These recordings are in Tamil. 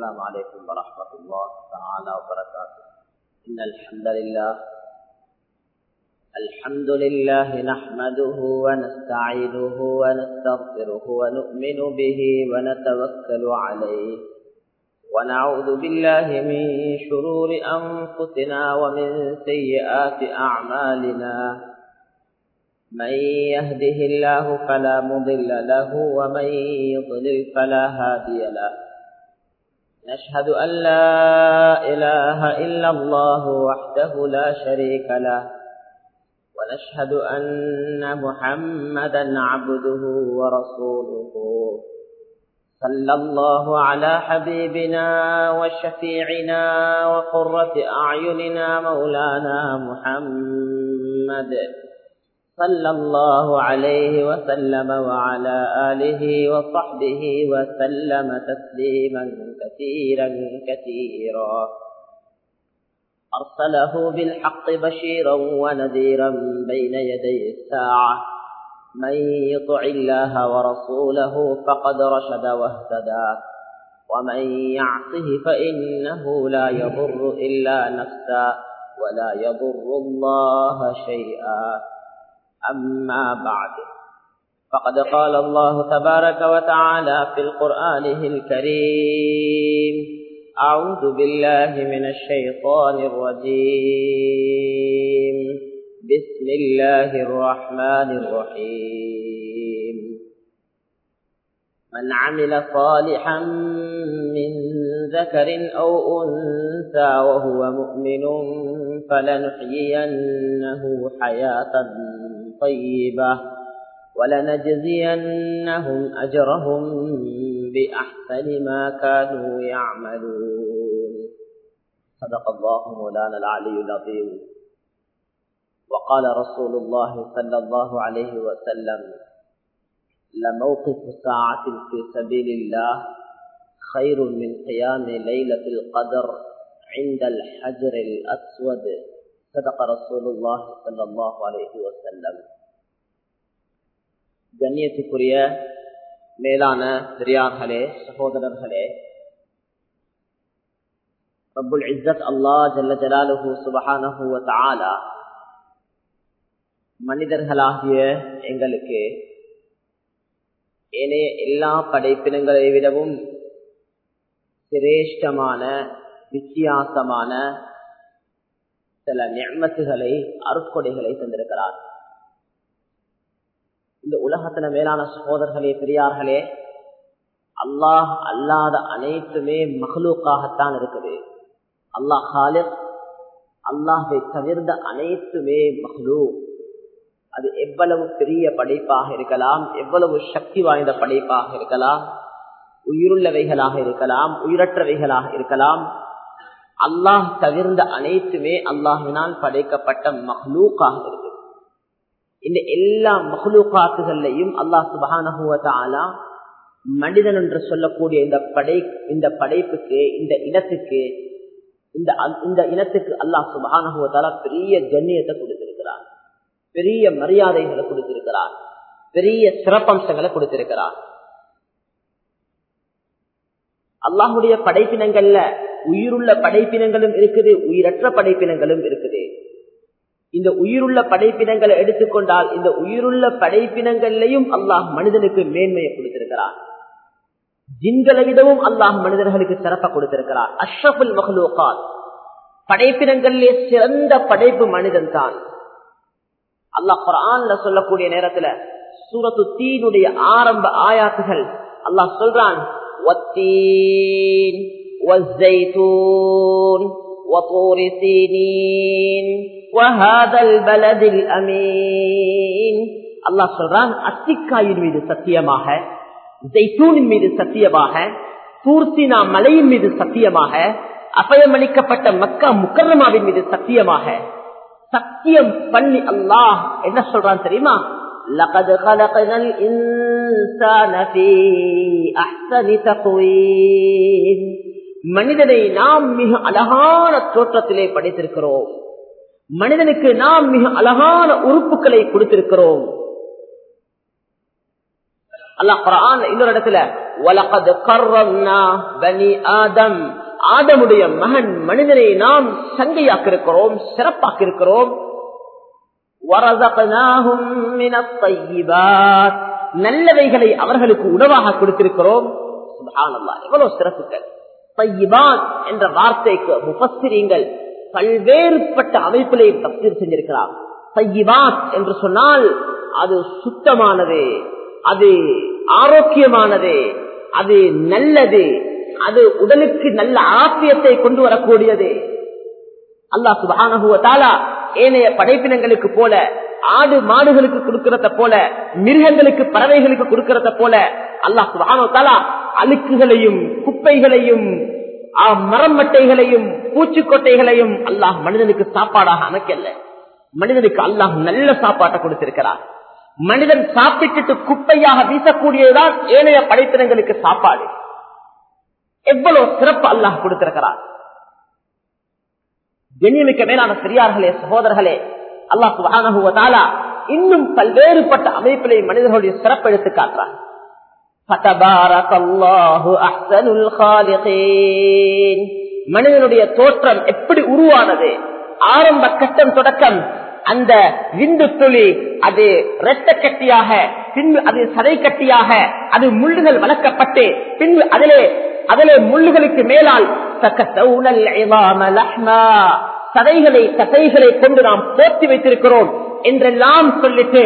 السلام عليكم ورحمة الله تعالى وبركاته. إن الحمد لله نحمده ونستعينه ونستغفره ونؤمن به ونتوكل عليه ونعوذ بالله من شرور أنفسنا ومن سيئات أعمالنا. من يهده الله فلا مضل له ومن يضلل فلا هادي له. نشهد أن لا إله إلا الله وحده لا شريك له ونشهد أن محمدا عبده ورسوله. صلى الله على حبيبنا وشفيعنا وقرة أعيننا مولانا محمد صلى الله عليه وسلم وعلى آله وصحبه وسلم تسليما كثيرا كثيرا. أرسله بالحق بشيرا ونذيرا بين يدي الساعة. من يطع الله ورسوله فقد رشد واهتدى ومن يعصه فإنه لا يضر إلا نفسه ولا يضر الله شيئا. أما بعد فقد قال الله تبارك وتعالى في القرآن الكريم: أعوذ بالله من الشيطان الرجيم. بسم الله الرحمن الرحيم. من عمل صالحا من ذكر أو أنثى وهو مؤمن فلنحيينه حياة طيبة ولنجزينهم أجرهم بأحسن ما كانوا يعملون. صدق الله مولانا العلي العظيم. وقال رسول الله صلى الله عليه وسلم: لموقف ساعة في سبيل الله خير من قيام ليلة القدر عند الحجر الأسود. صدق رسول الله صلى الله عليه وسلم. கண்ணியத்துக்குரிய மேலான பெரியார்களே, சகோதரர்களே, ரப்புல் இஸ்ஸத் அல்லாஹ் ஜல்ல ஜலாலுஹு சுப்ஹானஹு வ தஆலா மனிதர்களாகிய எங்களுக்கு ஏனைய எல்லா படைப்பினங்களை விடவும் சிரேஷ்டமான வித்தியாசமான சில நிஅமத்துகளை, அருட்கொடைகளை தந்திருக்கிறார். இந்த உலகத்துல மேலான சகோதரர்களே, பெரியார்களே, அல்லாஹ் அல்லாத அனைத்துமே மஹ்லூக்காகத்தான் இருக்குது. அல்லாஹ் காலிக், அல்லாஹை தவிர்ந்த அனைத்துமே மஹ்லூக். அது எவ்வளவு பெரிய படைப்பாக இருக்கலாம், எவ்வளவு சக்தி வாய்ந்த படைப்பாக இருக்கலாம், உயிருள்ளவைகளாக இருக்கலாம், உயிரற்றவைகளாக இருக்கலாம், அல்லாஹ் தவிர்ந்த அனைத்துமே அல்லாஹினால் படைக்கப்பட்ட மஹ்லூக்காக இருக்கு. இந்த எல்லா மஹ்லூக்காத்துகளையும் அல்லாஹ் சுப்ஹானஹு வ தஆலா மனிதன் என்று சொல்லக்கூடிய இந்த படைப்புக்கு, இந்த இனத்துக்கு அல்லாஹ் சுப்ஹானஹு வ தஆலா பெரிய கண்ணியத்தை கொடுத்திருக்கிறார், பெரிய மரியாதைகளை கொடுத்திருக்கிறார், பெரிய சிறப்பம்சங்களை கொடுத்திருக்கிறார். அல்லாஹுடைய படைப்பினங்கள்ல உயிருள்ள படைப்பினங்களும் இருக்குது, உயிரற்ற படைப்பினங்களும் இருக்குது. இந்த உயிருள்ள படைப்பினங்களை எடுத்துக்கொண்டால் இந்த உயிருள்ள படைப்பினங்களையும் அல்லாஹ் மனிதனுக்கு மேன்மையை கொடுத்திருக்கிறார். ஜின்களை விடவும் அல்லாஹ் மனிதர்களுக்கு சிறப்பை கொடுத்திருக்கிறார். அஷ்ரஃபுல் மஹ்லூகாத், படைப்பினங்களிலே சிறந்த படைப்பு மனிதன் தான். அல்லாஹ் குர்ஆன்ல சொல்லக்கூடிய நேரத்துல சூரத்து தீனுடைய ஆரம்ப ஆயாத்துகள் அல்லாஹ் சொல்றான்: வத்தீன் வஸ்ஸைத்தூன் வதூரி சீனீன் வஹாதல் பலதில் அமீன். அல்லாஹ் சொல்றான், அத்திக்காயின் மீது சத்தியமாக, ஜைத்தூனின் மீது சத்தியமாக, தூர்சினா மலையின் மீது சத்தியமாக, அபயமளிக்கப்பட்ட மக்கா முக்கர்ரமாவின் மீது சத்தியமாக சத்தியம் பண்ணி அல்லாஹ் என்ன சொல்றான் தெரியுமா? لقد خلقنا الإنسان في أحسن تقويم. மனிதனை நாம் மிக அழகான தோற்றத்திலே படைத்திருக்கிறோம். மனிதனுக்கு நாம் மிக அழகான உறுப்புகளை கொடுத்திருக்கிறோம். அல்லாஹ் குர்ஆன்ல இன்னொரு இடத்துல வலகத் கர்ரம்னா பனி ஆதம், ஆதமுடைய மகன் மனிதனை நாம் சங்கையாக்கி இருக்கிறோம், சிறப்பாக்கி இருக்கிறோம். வரஸக்னாஹும் மினத் தையிபாத், நல்லவைகளை அவர்களுக்கு உணவாக கொடுத்திருக்கிறோம். சுப்ஹானல்லாஹ், எவ்வளவு சிறப்புகள். தையிபாத் என்ற வார்த்தைக்கு முஃபஸ்ஸிரீன்கள் பல்வேறுபட்ட அமைப்பிலே தஃசீர் செஞ்சிருக்கிறார். தையிபாத் என்று சொன்னால் அது சுத்தமானது, அது ஆரோக்கியமானது, அது நல்லது, அது உடலுக்கு நல்ல ஆரோக்கியத்தை கொண்டு வரக்கூடியது. அல்லாஹ் சுப்ஹானஹு வ தஆலா ஏனைய படைப்பினங்களுக்கு போல, ஆடு மாடுகளுக்கு கொடுக்கிறத போல, மிருகங்களுக்கு பறவைகளுக்கு கொடுக்கிறத போல அல்லாஹ் சுப்ஹானஹு வ தஆலா அழுக்குகளையும் குப்பைகளையும் மரமட்டைகளையும் பூச்சிக்கொட்டைகளையும் அல்லாஹ் மனிதனுக்கு சாப்பாடாக அமைக்கல. மனிதனுக்கு அல்லாஹ் நல்ல சாப்பாட்டை கொடுத்திருக்கிறார். மனிதன் சாப்பிட்டு குப்பையாக வீசக்கூடியதுதான் ஏனைய படைப்பினங்களுக்கு சாப்பாடு. எவ்வளவு சிறப்பு அல்லாஹ் கொடுத்திருக்கிறார். கண்ணியமிக்க மேலான பெரியார்களே, சகோதரர்களே, அல்லாஹ் சுப்ஹானஹு வ தஆலா இன்னும் பல்வேறுபட்ட அமைப்பிலே மனிதர்களுடைய சிறப்பு எடுத்து காட்டுறார். ஃபதபாரகல்லாஹு அஹ்ஸனுல் காலிகீன், மனிதனுடைய தோற்றம் எப்படி உருவானது, ஆரம்ப கட்டம் தொடக்கம் அந்த விந்து துளி அது இரத்த கட்டியாக, பின்பு அது சதை கட்டியாக, அது முள்ளுகள் வளர்க்கப்பட்டு, பின்பு அதிலே முள்ளுகளுக்கு மேலால் சதைகளை தசைகளை கொண்டு நாம் போர்த்தி வைத்திருக்கிறோம் என்றெல்லாம் சொல்லிட்டு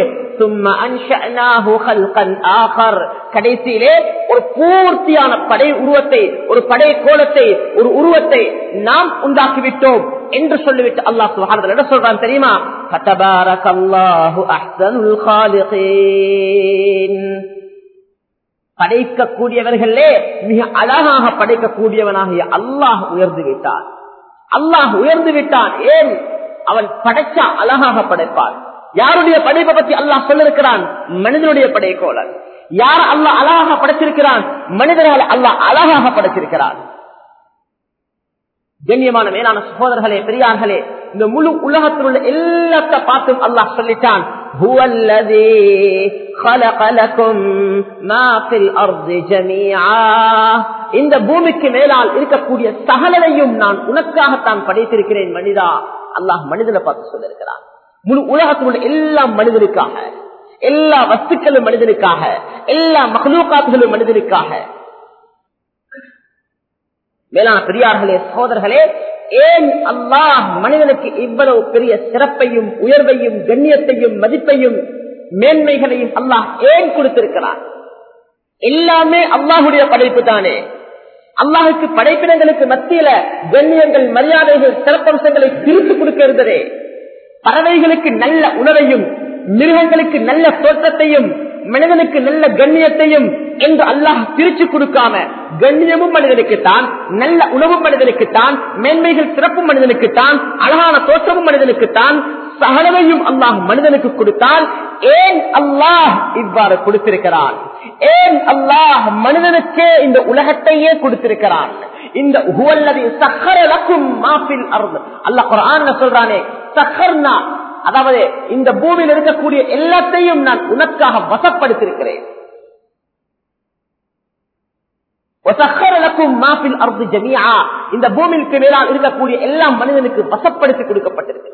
கடைசியிலே ஒரு பூர்த்தியான படை உருவத்தை, ஒரு படை கோலத்தை, ஒரு உருவத்தை நாம் உண்டாக்கிவிட்டோம் என்று சொல்லிவிட்டு அல்லாஹ் சுப்ஹானஹு வ தஆலா என்ன சொல்றான் தெரியுமா? ஃபதபாரகல்லாஹு அஹ்ஸனுல் காலிகீன், படைக்கக்கூடியவர்களே மிக அழகாக படைக்கக்கூடியவனாகிய அல்லாஹ் உயர்ந்து விட்டான். அல்லாஹ் உயர்ந்து விட்டான். ஏன்? அவன் படைச்சா அழகாக படைப்பான். யாருடைய படைப்பை பற்றி அல்லாஹ் சொல்லிருக்கிறான்? மனிதனுடைய படைக்கோளன். யார் அல்லாஹ் அழகாக படைச்சிருக்கிறான்? மனிதர்கள் அல்லாஹ் அழகாக படைச்சிருக்கிறான். கண்ணியமான மேலான சகோதரர்களே, பெரியார்களே, இந்த முழு உலகத்தில் உள்ள எல்லாத்த பார்த்தும் அல்லாஹ் சொல்லிட்டான், ஹுவல்லதீ خلق لكم ما في الارض جميعا, இந்த பூமிக்கு மேலால் இருக்கக்கூடிய சகலரையும் நான் உனக்காகத்தான் படைத்திருக்கிறேன் மனிதா. அல்லாஹ் மனிதனை பார்த்து சொல்லிருக்கிறான். முழு உலகத்தில் உள்ள எல்லா மனிதனுக்காக, எல்லா வஸ்துக்களும் மனிதனுக்காக, எல்லா மக்லூகாத்துகளும் மனிதனுக்காக. மேலான பெரியார்களே, சகோதரர்களே, ஏன் அல்லாஹ் மனிதனுக்கு இவ்வளவு பெரிய சிறப்பையும் உயர்வையும் கண்ணியத்தையும் மதிப்பையும் மேன்மைகளையும் அல்லாஹ் ஏன் கொடுத்திருக்கிறார்? எல்லாமே அல்லாஹுடைய படைப்பு தானே. அல்லாஹுக்கு படைப்பினங்களுக்கு மத்தியில கண்ணியங்கள், மரியாதைகள், சிறப்பம்சங்களை பிரித்து கொடுக்க இருந்ததே. பறவைகளுக்கு நல்ல உணவையும், மிருகங்களுக்கு நல்ல தோற்றத்தையும், மனிதனுக்கு நல்ல கண்ணியத்தையும் என்று அல்லாஹ் பிரிச்சு கொடுக்காம, கண்ணியமும் மனிதனுக்குத்தான், நல்ல உணவும் மனிதனுக்குத்தான், மேன்மைகள் சிறப்பும் மனிதனுக்குத்தான், அழகான தோற்றமும் மனிதனுக்குத்தான், சகலவையும் அல்லாஹ் மனிதனுக்கு கொடுத்தால் ஏன் அல்லாஹ் இவ்வாறு கொடுத்திருக்கிறான்? ஏன் அல்லாஹ் மனிதனுக்கே இந்த உலகத்தையே கொடுத்திருக்கிறான்? இந்த ஹுவல்லதி சஹர லக்கும் மா ஃபில் அர்த், அல்லாஹ் குர்ஆன்ல சொல்றானே, சஹர்னா, அதாவது இந்த பூமியில் இருக்கக்கூடிய எல்லாத்தையும் நான் உனக்காக வசப்படுத்திருக்கிறேன். இந்த பூமிக்கு மேலால் இருக்கக்கூடிய எல்லா மனிதனுக்கு வசப்படுத்தி கொடுக்கப்பட்டிருக்கு.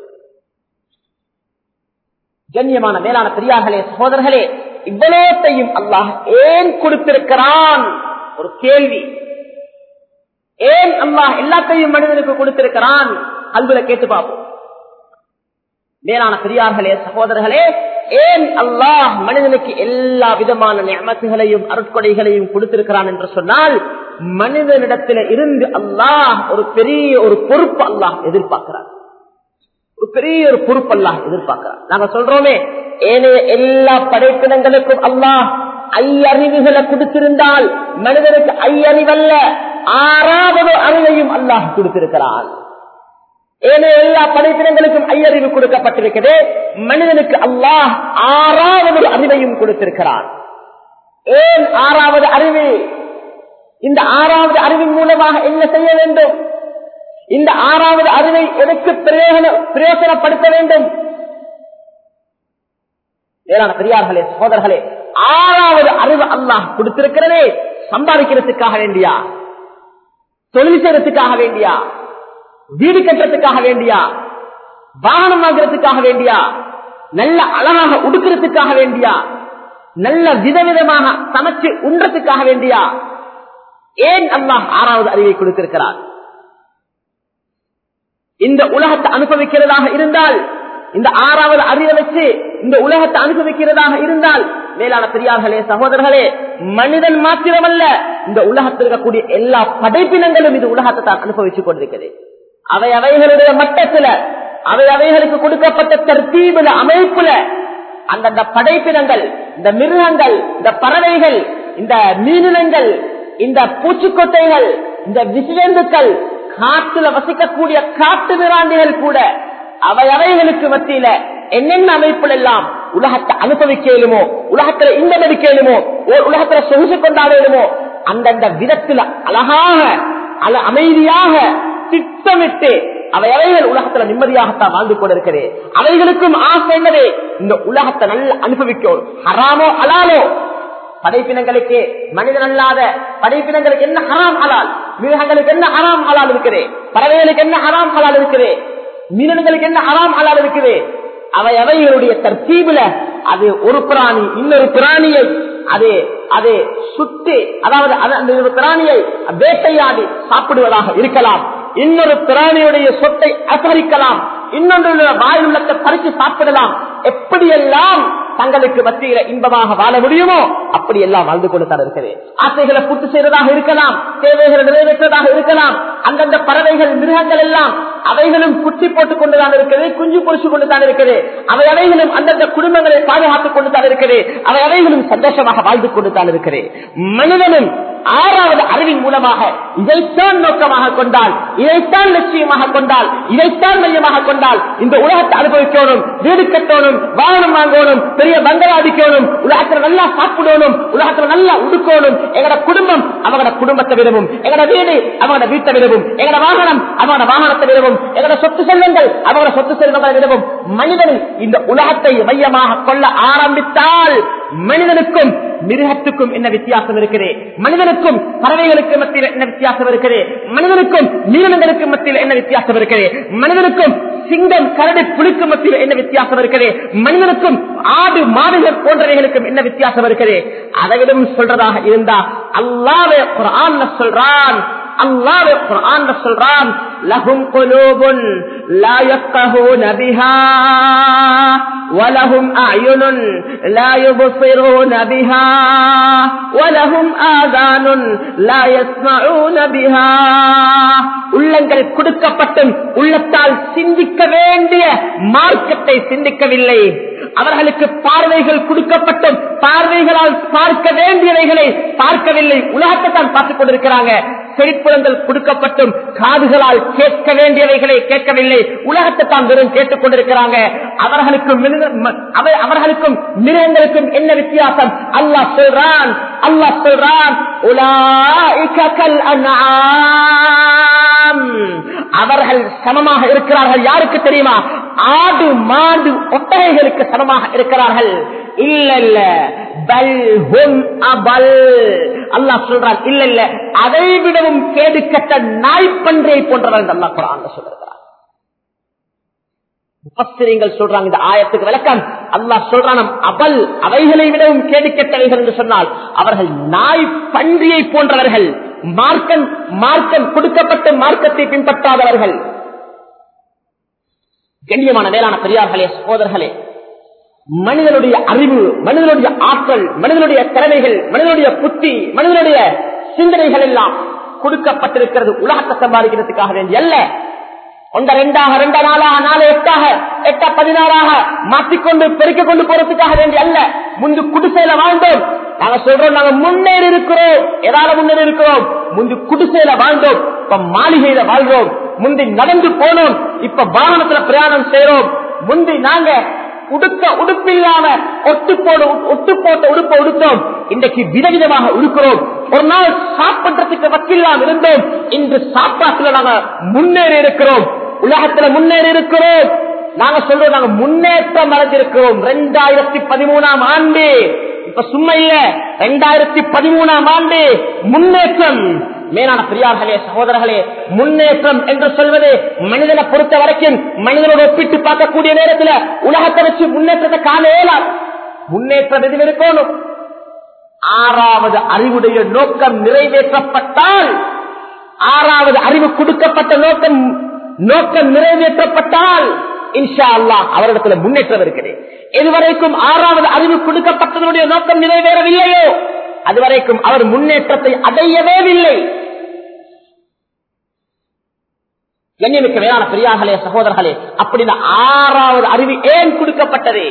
கண்ணியமான மேலான பெரியார்களே, சகோதரர்களே, இவ்வளோத்தையும் அல்லாஹ் ஏன் கொடுத்திருக்கிறான்? ஒரு கேள்வி. ஏன் அல்லாஹ் எல்லாத்தையும் மனிதனுக்கு கொடுத்திருக்கிறான்? அல்புல கேட்டு பார்ப்போம். மேலான பெரியார்களே, சகோதரர்களே, ஏன் அல்லாஹ் மனிதனுக்கு எல்லா விதமான நிஅமத்துகளையும் அருட்கொடைகளையும் கொடுத்திருக்கிறான் என்று சொன்னால், மனிதனிடத்தில் இருந்து அல்லாஹ் ஒரு பெரிய ஒரு பொறுப்பு அல்லாஹ் எதிர்பார்க்கிறார். ஒரு பெரிய ஒரு பொறுப்பு அல்லாஹ் எதிர்பார்க்கிறார். நாங்க சொல்றோமே, ஏனைய எல்லா படைப்பினங்களுக்கும் அல்லாஹ் ஐயறிவுகளை கொடுத்திருந்தால், மனிதனுக்கு ஐயறிவல்ல 6வது அறிவையும் அல்லாஹ் கொடுத்திருக்கிறான். ஏனைய எல்லா படைப்பினங்களுக்கும் ஐயறிவு கொடுக்கப்பட்டிருக்கிறது, மனிதனுக்கு அல்லாஹ் 6வது அறிவையும் கொடுத்திருக்கிறான். ஏன் 6வது அறிவு? இந்த 6வது அறிவின் மூலமாக என்ன செய்ய வேண்டும்? இந்த 6வது அறிவை எனக்கு பிரயோசனப்படுத்த வேண்டும். மேலான பெரியார்களே, சகோதரர்களே, ஆறாவது அறிவு அல்லாஹ் கொடுத்திருக்கிறதே சம்பாதிக்கிறதுக்காக வேண்டியா, தொழில் செய்யறதுக்காக வேண்டியா, வீடு கட்டுறதுக்காக வேண்டியா, வாகனம் வாங்குறதுக்காக வேண்டியா, நல்ல அழகாக உடுக்கிறதுக்காக வேண்டியா, நல்ல விதவிதமாக சமைச்சு உண்றதுக்காக வேண்டியா, ஏன் அல்லாஹ் ஆறாவது அறிவை கொடுத்திருக்கிறார்? இந்த உலகத்தை அனுபவிக்கிறதாக இருந்தால், இந்த ஆறாவது அறிவை வச்சு இந்த உலகத்தை அனுபவிக்கிறதாக இருந்தால், மேலான பெரியார்களே சகோதரர்களே, மனிதன் மாத்திரமல்ல, இந்த உலகத்தில் இருக்கக்கூடிய எல்லா படைப்பினங்களும் இந்த உலகத்தை தான் அனுபவிச்சுக் கொண்டிருக்கிறது. அவைகளுடைய மட்டத்துல, அவைகளுக்கு கொடுக்கப்பட்ட தர்த்தீபுல, அமைப்புல அந்தந்த படைப்பினங்கள், இந்த மிருகங்கள், இந்த பறவைகள், இந்த மீனினங்கள், இந்த பூச்சிக்கொட்டைகள், இந்த விசிலந்துக்கள், காட்டுல வசிக்கக்கூடிய காட்டு மிராண்டிகள் கூட அவைகளுக்கு மத்தியில என்னென்ன அமைப்புல எல்லாம் உலகத்தை அனுபவிக்கலுமோ, உலகத்துல இன்பமடிக்கலுமோ, உலகத்துல சொகுசு கொண்டாடலுமோ, அந்தந்த விதத்துல அழகாக அமைதியாக திட்டமிட்டு அவைகள் உலகத்துல நிம்மதியாகத்தான் வாழ்ந்து கொண்டிருக்கிறேன். அவைகளுக்கும் ஆசை என்னது? இந்த உலகத்தை நல்ல அனுபவிக்கும். ஹராமோ ஹலாலோ, படைப்பினங்களுக்கு, மனிதன் அல்லாத படைப்பினங்களுக்கு என்ன ஹராம் ஹலால், மிருகங்களுக்கு என்ன ஹராம் ஹலால் இருக்குது, பறவைகளுக்கு என்ன ஹராம் ஹலால் இருக்குது, மீனங்களுக்கு என்ன ஹராம் ஹலால் இருக்குது, அவைகளுடைய தர்த்தீபுல அது ஒரு பிராணி இன்னொரு பிராணியை அது சுட்டு, அதாவது அந்த பிராணியை வேட்டையாடி சாப்பிடுவதாக இருக்கலாம், இன்னொரு பிராணியுடைய சொத்தை அபகரிக்கலாம், இன்னொன்று வாயில் உள்ளத்தை பறித்து சாப்பிடலாம். எப்படியெல்லாம் தங்களுக்கு மத்தியில இன்பமாக வாழ முடியுமோ அப்படி எல்லாம் வாழ்ந்து கொண்டுதான் இருக்கிறது. ஆசைகளை பூர்த்தி செய்வதாக இருக்கலாம், தேவைகளை நிறைவேற்றதாக இருக்கலாம். அந்தந்த பறவைகள், மிருகங்கள் எல்லாம் அவைகளும் குட்டி போட்டுக் கொண்டுதான் இருக்கிறது, குஞ்சு பொறிச்சு கொண்டுதான் இருக்கிறது. அவைகளும் அந்தந்த குடும்பங்களை பாதுகாத்துக் கொண்டுதான் இருக்கிறது. அவைகளும் சந்தோஷமாக வாழ்ந்து கொண்டுதான் இருக்கிறது. மனிதனும் ஆறாவது அறிவின் மூலமாக இதைத்தான் நோக்கமாக கொண்டால், இதைத்தான் லட்சியமாக கொண்டால், இதைத்தான் மையமாக கொண்டால், இந்த உலகத்தை அனுபவிக்கணும், வீடு கட்டணும், வாகனம் வாங்கணும், பெரிய பங்களா அடிக்கணும், உலகத்துல நல்லா சாப்பிடணும், உலகத்துல நல்லா உடுக்கணும். எங்கட குடும்பம் அவங்களோட குடும்பத்தை விடவும், எங்கட வீடு அவங்களோட வீட்டை விடவும், எங்கட வாகனம் அவங்களோட வாகனத்தை விடவும், எங்கட சொத்து செல்வங்கள் அவங்களோட சொத்து செல்வங்களை விடவும் மனிதன் இந்த உலகத்தை மையமாக கொள்ள ஆரம்பித்தால் மனிதனுக்கும் மிருகத்துக்கும் என்ன வித்தியாசம் இருக்கிறது, மனிதனுக்கும் பறவைகளுக்கு மத்தியில் என்ன வித்தியாசம் இருக்கிறது, மனிதனுக்கும் மீனங்களுக்கு மத்தியில் என்ன வித்தியாசம் இருக்கிறது, மனிதனுக்கும் சிங்கம் கரடி புலிக்கு மத்தியில் என்ன வித்தியாசம் இருக்கிறது, மனிதனுக்கும் ஆடு மாடுகள் போன்றவைகளுக்கும் என்ன வித்தியாசம் இருக்கிறது. அதைவிடும் சொல்றதாக இருந்தா அல்லாஹ் குர்ஆன்ல சொல்றான், அல்லாஹ் குர்ஆன்ல சொல்றான், லஹும் குலூபுன் லா யஃகஹூன பிஹா வலஹும் அயுனுன் லா யுப்ஸிரூன பிஹா வலஹும் ஆதானுன் லா யஸ்மஊன பிஹா. உள்ளங்கள் கொடுக்கப்பட்டும் உள்ளத்தால் சிந்திக்க வேண்டிய மார்க்கத்தை சிந்திக்கவில்லை. அவர்களுக்கு பார்வைகள் கொடுக்கப்பட்டும் பார்வைகளால் பார்க்க வேண்டியவைகளை பார்க்கவில்லை, உலகத்தை தான் பார்த்துக் கொண்டிருக்கிறாங்க. செழிப்புலங்கள் கொடுக்கப்பட்டும் காதுகளால் கேட்க வேண்டியவைகளை கேட்கவில்லை, உலகத்தை தான் வெறும் கேட்டுக் கொண்டிருக்கிறாங்க. அவர்களுக்கும் மிருகங்களுக்கும் என்ன வித்தியாசம்? அல்லாஹ் சொல்றான், உலாயிக கல் அன்ஆம், அவர்கள் சமமாக இருக்கிறார்கள். யாருக்கு தெரியுமா? ஆடு மாடு ஒட்டகைகளுக்கு சமமாக இருக்கிறார்கள். இல்ல பல் ஹும் அபல், அல்லாஹ் சொல்றான், இல்ல அதை விடவும் கேடு கட்ட நாய்ப்பன்றை போன்றவர்கள் அல்லாஹ் குர்ஆன்ல சொல்றான். முஃபஸ்ஸிரீன்கள் சொல்றாங்க இந்த ஆயத்துக்கு விளக்கம். அல்லாஹ் சொல்றான் அபல், அவைகளை விடவும் கேடு கெட்டவைகள் என்று சொன்னால் அவர்கள் நாய் பன்றியை போன்றவர்கள், மார்க்கம் கொடுக்கப்பட்ட மார்க்கத்தை பின்பற்றாதவர்கள். கண்ணியமான மேலான பெரியார்களே, சகோதரர்களே, மனிதனுடைய அறிவு, மனிதனுடைய ஆற்றல், மனிதனுடைய திறமைகள், மனிதனுடைய புத்தி, மனிதனுடைய சிந்தனைகள் எல்லாம் கொடுக்கப்பட்டிருக்கிறது உலகத்தை சம்பாதிக்கிறதுக்காக வேண்டிய அல்ல. 1 2 2 4 4 8 8 16 மாற்றிக்கொண்டு பெருக்கிக் கொண்டு போறதுக்காக வேண்டிய அல்ல. முன்பு குடிசையில வாழ்ந்தோம், நாங்க சொல்றோம் நாங்க முன்னேறி இருக்கிறோம். ஏதாவது முன்னேறி இருக்கிறோம். முன்பு குடிசையில வாழ்ந்தோம், இப்ப மாளிகையில வாழ்றோம். முந்தி நடந்து போனோம், இப்ப வாகனத்துல பிரயாணம் செய்யறோம். முந்தி நாங்க உடுப்பில்லாம ஒட்டு போட்ட உடுப்பை உடுத்தோம், இன்றைக்கு விதவிதமாக இருக்கிறோம். ஒரு நாள் சாப்பிடுறதுக்கு வக்கில்லாம் இருந்தோம், இன்று சாப்பாட்டுல நாங்க முன்னேறி இருக்கிறோம், உலகத்துல முன்னேறி இருக்கிறோம். நாங்க சொல்றோம் நாங்க முன்னேற்றம் அடைஞ்சிருக்கிறோம். 2013 ஆண்டு இப்ப சும்மா இல்ல 2013ஆம் ஆண்டு முன்னேற்றம். மேலான பெரியார்களே சகோதரர்களே, முன்னேற்றம் என்று சொல்வது மனிதனை பொறுத்த வரைக்கும் மனிதனோட ஒப்பிட்டு பார்க்கக்கூடிய நேரத்தில் உலகத்தை வச்சு முன்னேற்றத்தை காண இயலாது. முன்னேற்றம் எதுவும் இருக்கணும். 6வது அறிவுடைய நோக்கம் நிறைவேற்றப்பட்டால், 6வது அறிவு கொடுக்கப்பட்ட நோக்கம் நிறைவேற்றப்பட்டால் இன்ஷா அல்லாஹ் அவரிடத்தில் முன்னேற்றம் இருக்கிறது. எதுவரைக்கும் 6வது அறிவு கொடுக்கப்பட்டதனுடைய நோக்கம் நிறைவேறவில்லையோ அதுவரைக்கும் அவர் முன்னேற்றத்தை அடையவே இல்லை. கண்ணியமிக்க மேலான பெரியார்களே சகோதரர்களே, அப்படி 6வது அறிவு ஏன் கொடுக்கப்பட்டது?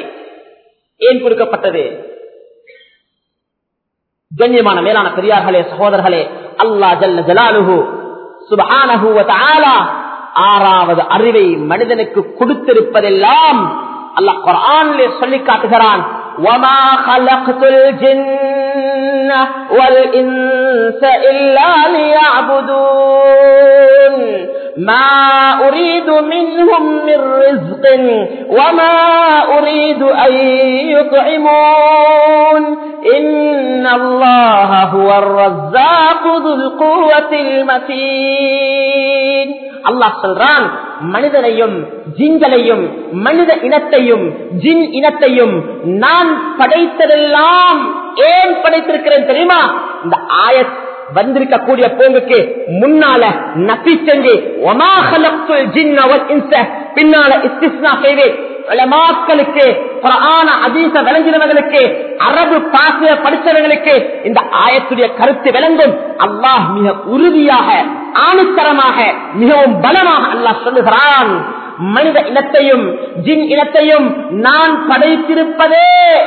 கண்ணியமான மேலான பெரியார்களே சகோதரர்களே, அல்லாஹ் ஜல்ல ஜலாலுஹு சுப்ஹானஹு வ தஆலா 6வது அறிவை மனிதனுக்கு கொடுத்திருப்பதெல்லாம் அல்லாஹ் குர்ஆனிலே சொல்லி காட்டுகிறான். வமா خلقتுல் ஜின்ன வல் இன்ஸ இல்லா லியஅபுதூன் மா உரீது மின்ஹும் மிர் ரிஸ்கின் வமா உரீது அன் யுத்இமூன் இன்னல்லாஹ ஹுவர் ரஸ்ஸாகு துல் குவத்தில் மதீன். அல்லாஹ் சொல்றான், மனிதனையும் ஜின்களையும் மனித இனத்தையும் ஜின் இனத்தையும் நான் படைத்ததெல்லாம் ஏன் படைத்திருக்கிறேன் தெரியுமா? இந்த ஆயத் வந்திருக்கக்கூடிய போங்குக்கு முன்னால நபி செஞ்சு வமா خلقتுல் ஜின்ன வல் இன்ஸ பின்னால இஸ்திஸ்னா செய்வேன். உலமாக்களுக்கு குர்ஆன ஹதீஸ விளங்கினவர்களுக்கு அரபு பாஷையை படித்தவர்களுக்கு இந்த ஆயத்துடைய கருத்து விளங்கும். அல்லாஹ் மிக உறுதியாக ஆணித்தரமாக மிகவும் பலமாக அல்லாஹ் சொல்லுகிறான், மனித இனத்தையும் ஜின் இனத்தையும் நான் படைத்திருப்பதே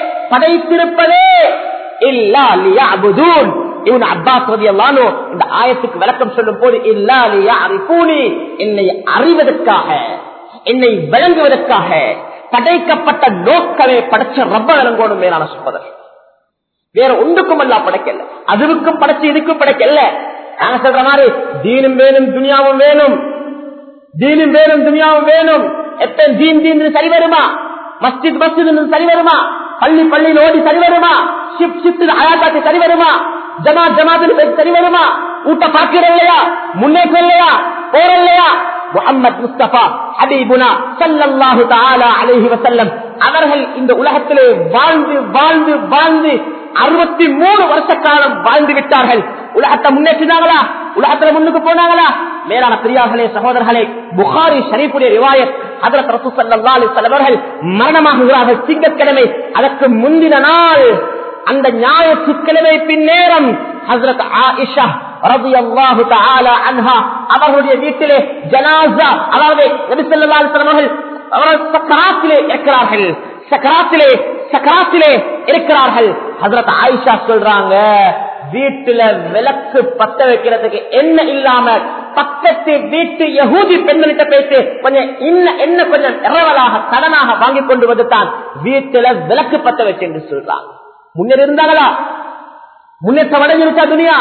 இல்லா லியஅபுதூன். இப்னு அப்பாஸ் ரலியல்லாஹு அன்ஹு இந்த ஆயத்துக்கு விளக்கம் சொல்லும் போது இல்லா லியஅரிஃபூனி, என்னை அறிவதற்காக என்னை விளங்குவதற்காக படைக்கப்பட்ட நோக்கமே படைச்ச ரப்ப விளங்கோடும். மேலான சகோதரர், வேற ஒன்றுக்கும் அல்ல படைக்கல, அதுவுக்கும் படைச்சு இதுக்கும் படைக்கல. நாங்க சொல்ற மாதிரி தீனும் வேணும் துனியாவும் வேணும், தீனும் வேணும் துனியாவும் வேணும். எத்தனை தீன் சரி வருமா? மஸ்ஜித் சரி வருமா? பள்ளியில் ஓடி சரி வருமா? ஷிப்ட் ஆயாத்தாக்கு சரி வருமா? ஜமாத்து சரி வருமா? ஊட்ட பாக்கிறோம் இல்லையா? முன்னேற்றம் இல்லையா? போறோம் இல்லையா? முஹம்மது முஸ்தபா ஹபீபுனா ஸல்லல்லாஹு தஆலா அலைஹி வஸல்லம் அவர்கள் இந்த உலகத்திலே வாழ்ந்து 63 வருஷ காலம் வாழ்ந்து விட்டார்கள். உலகத்தை முன்னேற்றினாங்களா? உலகத்துல முன்னுக்கு போனாங்களா? மேலான பெரியார்களே சகோதரர்களே, புகாரி ஷரீஃபுடைய ரிவாயத், ஹஜ்ரத் ரசூல் ஸல்லல்லாஹு அலைஹி வஸல்லம் அவர்கள் மரணமாகுகிறார்கள் திங்கட்கிழமை. அதற்கு முந்தின நாள் அந்த ஞாயிற்றுக்கிழமை பின்னேரம் ஹஜ்ரத் ஆயிஷா ரலியல்லாஹு தஆலா அன்ஹா அவர்களுடைய வீட்டிலே ஜனாஸா, அதாவது நபி ஸல்லல்லாஹு அலைஹி வஸல்லம் அவர்கள் சக்கராத்திலே இருக்கிறார்கள். ஹஜ்ரத் ஆயிஷா சொல்றாங்க, வீட்டுல விளக்கு பத்த வைக்கிறதுக்கு என்ன இல்லாம பக்கத்து வீட்டு யஹூதி பெண்ணிட்ட பேசி கொஞ்சம் என்ன கொஞ்சம் இரவலாக கடனாக வாங்கி கொண்டு வந்துட்டான், வீட்டுல விளக்கு பத்த வச்சு என்று சொல்றாங்க. முன்னேறி இருந்தாங்களா? முன்னேற்றம் அடைஞ்சிருச்சா துனியா?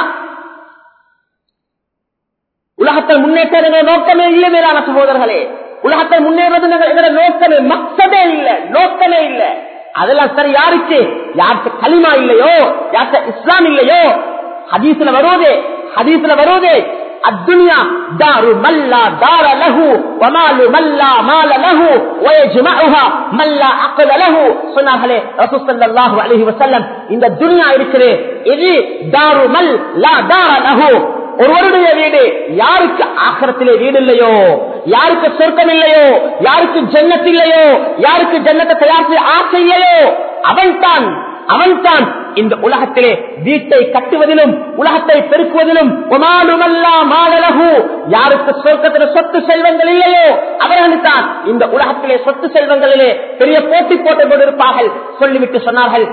உலகத்தில் முன்னேற்ற நோக்கமே இல்லை. மேலான சகோதரர்களே, உலகத்தில் முன்னேறது நோக்கமே மக்சதே இல்லை, நோக்கமே இல்லை. அதெல்லாம் சரி, யாருக்கு களிமா இல்லையோ, யார்கிட்ட இஸ்லாம் இல்லையோ, ஹதீஸ்ல வருவதே الدنيا دار من لا دار له ومال من لا مال له ويجمعها من لا عقل له. சொன்னார்களே ரசூல் ஸல்லல்லாஹு அலைஹி வஸல்லம், இந்த துனியா இருக்கிறே இது தாரு மல் லா தார லஹு, ஒருவருடைய வீடு. யாருக்கு ஆகிரத்திலே வீடு இல்லையோ, யாருக்கு சொர்க்கம் இல்லையோ, யாருக்கு ஜன்னத் இல்லையோ, யாருக்கு ஜன்னத்தை தயார் செய்ய ஆசை இல்லையோ, அவன்தான் இந்த உலகத்திலே வீட்டை கட்டுவதிலும் உலகத்தை பெருக்குவதிலும் யாருக்கு சொர்க்கத்திலே சொத்து செல்வங்கள் இல்லையோ அவர்களுக்குத்தான் இந்த உலகத்திலே சொத்து செல்வங்களிலே பெரிய போட்டி போட்டுக் கொண்டிருப்பார்கள். சொல்லிவிட்டு சொன்னார்கள்,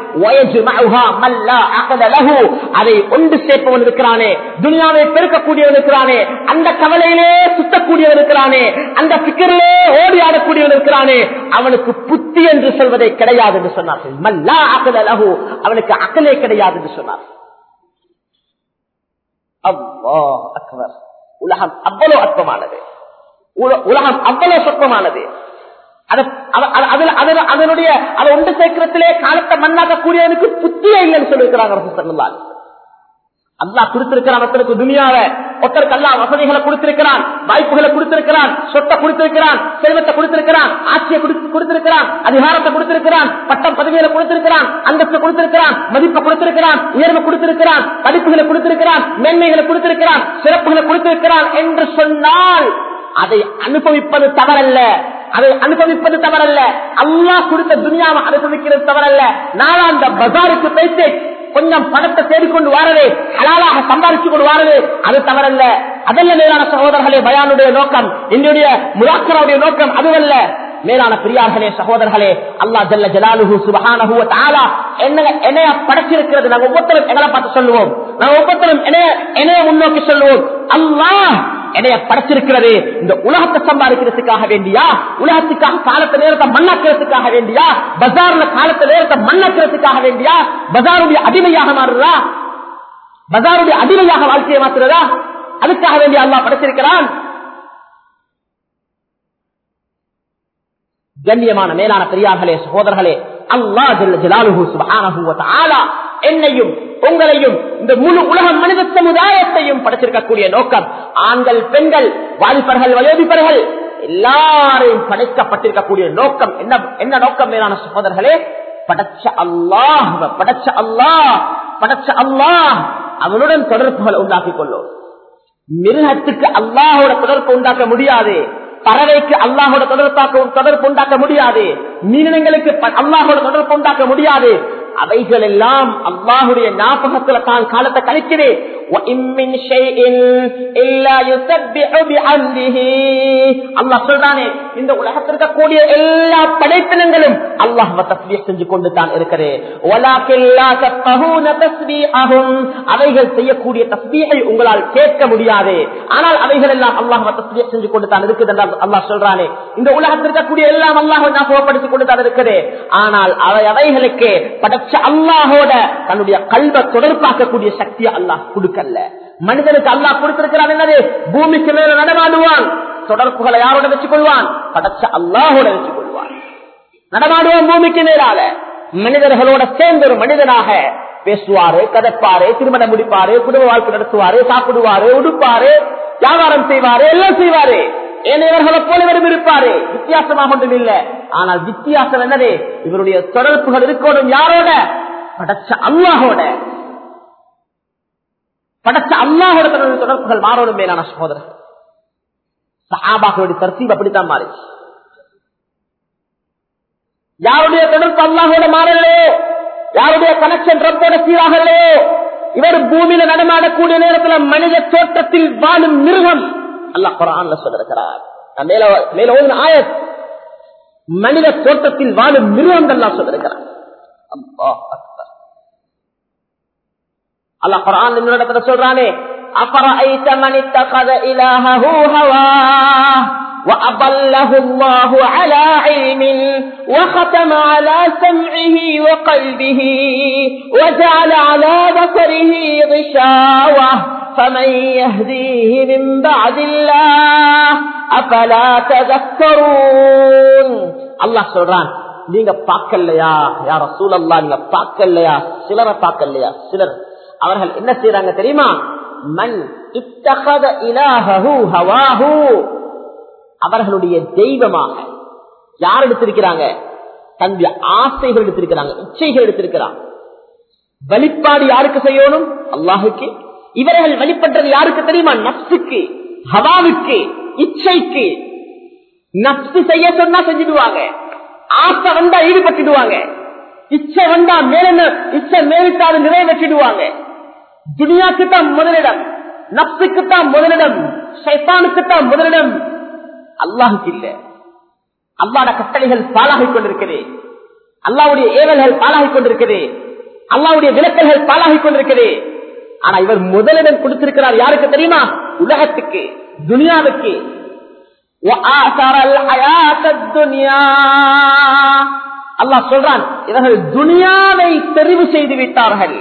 அதை ஒன்று சேர்ப்பவன் இருக்கிறானே, துனியாவை பெருக்கக்கூடியவன் இருக்கிறானே, அந்த கவலையிலே சுத்தக்கூடியவன் இருக்கிறானே, அந்த பிக்கரிலே ஓடி ஆடக்கூடியவன் இருக்கிறானே, அவனுக்கு புத்தி என்று சொல்வதை கிடையாது என்று சொன்னார்கள். மல்லா அகத லஹு, அவனுக்கு அக்கலே கிடையாது என்று சொன்னார். அல்லாஹ் அக்பர். உலகம் அவ்வளவு அற்பமானது, உலகம் அவ்வளவு சொற்பமானது. அதனுடைய அதை ஒன்று சேர்க்கிறத்திலே காலத்தை மண்ணாக்க கூடியவனுக்கு புத்தியே இல்லைன்னு சொல்லியிருக்கிறாங்க. அல்லாஹ் கொடுத்திருக்கிறான் மக்களுக்கு துனியாவை, ஒருத்தருக்கு அல்லாஹ் வசதிகளை கொடுத்திருக்கிறான், வாய்ப்புகளை கொடுத்திருக்கிறான், சொத்தை கொடுத்திருக்கிறான், செல்வத்தை கொடுத்திருக்கிறான், ஆட்சியை கொடுத்திருக்கிறான், அதிகாரத்தை கொடுத்திருக்கிறான், பட்டம் பதவிகளை கொடுத்திருக்கிறான், அந்தஸ்து கொடுத்திருக்கிறான், மதிப்பை கொடுத்திருக்கிறான், உயர்வு கொடுத்திருக்கிறான், படிப்புகளை கொடுத்திருக்கிறான், மேன்மைகளை கொடுத்திருக்கிறான், சிறப்புகளை கொடுத்திருக்கிறான் என்று சொன்னால் அதை அனுபவிப்பது தவறல்ல. அதை அனுபவிப்பது தவறல்ல. அல்லாஹ் கொடுத்த துனியாவை அனுபவிக்கிறது தவறல்ல. நானும் அந்த பஜாருக்கு பேசி கொஞ்சம் பணத்தை தேடிக்கொண்டு வாரது, ஹலாலாக சம்பாதிச்சு கொண்டு வாரது, அது தவறல்ல. அதல்ல மேலான சகோதரர்களே பயானுடைய நோக்கம், என்னுடைய முலாக்கராவுடைய நோக்கம் அதுவல்ல. மேலான பெரியார்களே சகோதரர்களே, அல்லாஹ் ஜல்ல ஜலாலுஹு சுப்ஹானஹு வ தஆலா என்னைய படைச்சிருக்கிறது. நாங்க ஒவ்வொருத்தரும் எங்களை பார்த்து சொல்லுவோம், நாங்க ஒவ்வொருத்தரும் என்னைய முன்னோக்கி சொல்லுவோம். அல்லாஹ் என்னைய படைச்சிருக்கிறது இந்த உலகத்தை சம்பாதிக்கிறதுக்காக வேண்டியா, உலகத்துக்காக காலத்தை நேரத்தை மண்ணாக்கிறதுக்காக வேண்டியா, பஜார்ல காலத்தை நேரத்தை மண்ணாக்கிறதுக்காக வேண்டியா, பஜாருடைய அடிமையாக மாறுறா, பஜாருடைய அடிமையாக வாழ்க்கையை மாற்றுறதா, அதுக்காக வேண்டிய அல்லாஹ் படைச்சிருக்கிறான். கண்ணியமான மேலான பெரியார்களே சகோதரர்களே, அல்லாஹ் ஜல்ல ஜலாலுஹு சுப்ஹானஹு வ தஆலா என்னையும் உங்களையும் இந்த முழு உலக மனித சமுதாயத்தையும் படைச்சிருக்கக்கூடிய நோக்கம், ஆண்கள் பெண்கள் வாலிபர்கள் வயோதிபர்கள் எல்லாரையும் படைக்கப்பட்டிருக்கக்கூடிய நோக்கம் என்ன நோக்கம் மேலான சகோதரர்களே? படைச்ச அல்லாஹ் அவனுடன் தொடர்புகள் உண்டாக்கிக் கொள்ளும். மிருகத்துக்கு அல்லாஹோட தொடர்பு உண்டாக்க முடியாது, பறவைக்கு அல்லாஹோட தொடர்பு உண்டாக்க முடியாது, மீனினங்களுக்கு அல்லாஹோட தொடர்பு உண்டாக்க முடியாது. அவைகள் எல்லாம் அல்லாஹுடைய ஞாபகத்துல தான் காலத்தை கழிக்குது. அல்லாஹ் சொல்றானே, இந்த உலகத்தில் இருக்கக்கூடிய எல்லா படைப்பினங்களும் அல்லாஹ்வை தஸ்பீஹ் செஞ்சு கொண்டு தான் இருக்குது. அவைகள் செய்யக்கூடிய தஸ்பீஹை உங்களால் கேட்க முடியாது, ஆனால் அவைகள் எல்லாம் அல்லாஹ்வை தஸ்பீஹ் செஞ்சு கொண்டு தான் இருக்குது என்று அல்லாஹ் சொல்றானே. இந்த உலகத்தில் இருக்கக்கூடிய எல்லாம் அல்லாஹ்வை ஞாபகப்படுத்திக் கொண்டு தான் இருக்குது, ஆனால் அவைகளுக்கு அல்லாஹோட தன்னுடைய கல்வ தொடர்பாக்கக்கூடிய சக்தியை அல்லாஹ் கொடுக்கல. மனிதனுக்கு அல்லாஹ் கொடுத்திருக்கிறான் என்னது? பூமிக்கு மேல நடமாடுவான், தொடர்புகளை யாரோட வச்சுக் கொள்வான்? படைச்ச அல்லாஹோட வச்சுக் கொள்வான். நடமாடுவான் பூமிக்கு மேலால, மனிதர்களோட சேர்ந்த ஒரு மனிதனாக பேசுவாரு, கதைப்பாரு, திருமணம் முடிப்பாரு, குடும்ப வாழ்க்கை நடத்துவாரு, சாப்பிடுவாரு, உடுப்பாரு, வியாபாரம் செய்வாரு, எல்லாம் செய்வாரு. ஏனையவர்களை போல இவரும் இருப்பாரு, வித்தியாசமாக ஒன்றும் இல்லை. ஆனால் வித்தியாசம் என்னது? இவருடைய தொடர்புகள் இருக்கணும் யாரோட? படைச்ச அல்லாஹோட. படைச்ச அல்லாஹோட தொடர்புகள் மாறணும் மேலான சகோதரர். சஹாபாக்களுடைய தர்த்தீப் அப்படித்தான் மாறிச்சு. யாருடைய தொடர்பு அல்லாஹோட மாறலையோ, யாருடைய கனெக்ஷன் ரப்போட சீராகலையோ, இவர் பூமியில நடமாடக்கூடிய நேரத்தில் மனித தோற்றத்தில் வாழும் மிருகம். அல்லாஹ் குர்ஆன்ல சொல்லிருக்கிறார், மேல ஓதுன ஆயத், மனித தோட்டத்தில் வாழும் மிருகம் அல்லாஹ் சொல்லிருக்கிறார். அல்லாஹ் அக்பர். அல்லாஹ் குர்ஆன் இன்னொரு இடத்துல சொல்றானே, அஃபரஐத மன் இத்தகத இலாஹஹு ஹவாஹ் وأضله الله على علم وختم على سمعه وقلبه وجعل على بصره غشاوة فمن يهديه من بعد الله أفلا تذكرون. அல்லாஹ் சொல்றான், நீங்க பார்க்கலையா யா ரசூலல்லாஹ், நீங்க பார்க்கலையா, சிலரை பார்க்கலையா, சிலர் அவர்கள் என்ன செய்றாங்க தெரியுமா? மன் இத்தகத இலாஹஹு ஹவாஹு, அவர்களுடைய தெய்வமாக யார் எடுத்திருக்கிறாங்க? தன்னுடைய ஆசைகள் எடுத்திருக்கிறாங்க, இச்சைகள் எடுத்திருக்கிறாங்க. வழிபாடு யாருக்கு செய்யணும்? அல்லாஹுக்கு. இவர்கள் வழிபட்டது யாருக்கு தெரியுமா? நப்சுக்கு, ஹவாவுக்கு, இச்சைக்கு. நப்சு செய்ய சொன்னா செஞ்சிடுவாங்க, ஆசை வந்தா ஈடுபட்டுடுவாங்க, இச்சை வந்தா இச்சை மேலிட்டாது நிறைவேற்றிடுவாங்க. துனியாக்குத்தான் முதலிடம், நப்சுக்குத்தான் முதலிடம், ஷைத்தானுக்குத்தான் முதலிடம், அல்லாஹுக்கு இல்ல. அல்லாஹ்வுடைய கட்டளைகள் பாழாகிக் கொண்டிருக்கிறது, அல்லாஹ்வுடைய ஏவல்கள் பாழாகிக் கொண்டிருக்கிறது, அல்லாஹ்வுடைய விலக்கல்கள் பாழாகிக் கொண்டிருக்கிறது. ஆனா இவர் முதலிடம் கொடுத்திருக்கிறார் யாருக்கு தெரியுமா? உலகத்துக்கு, துனியாவுக்கு. அல்லாஹ் சொல்றான், இவர்கள் துனியாவை தெரிவு செய்து விட்டார்கள்.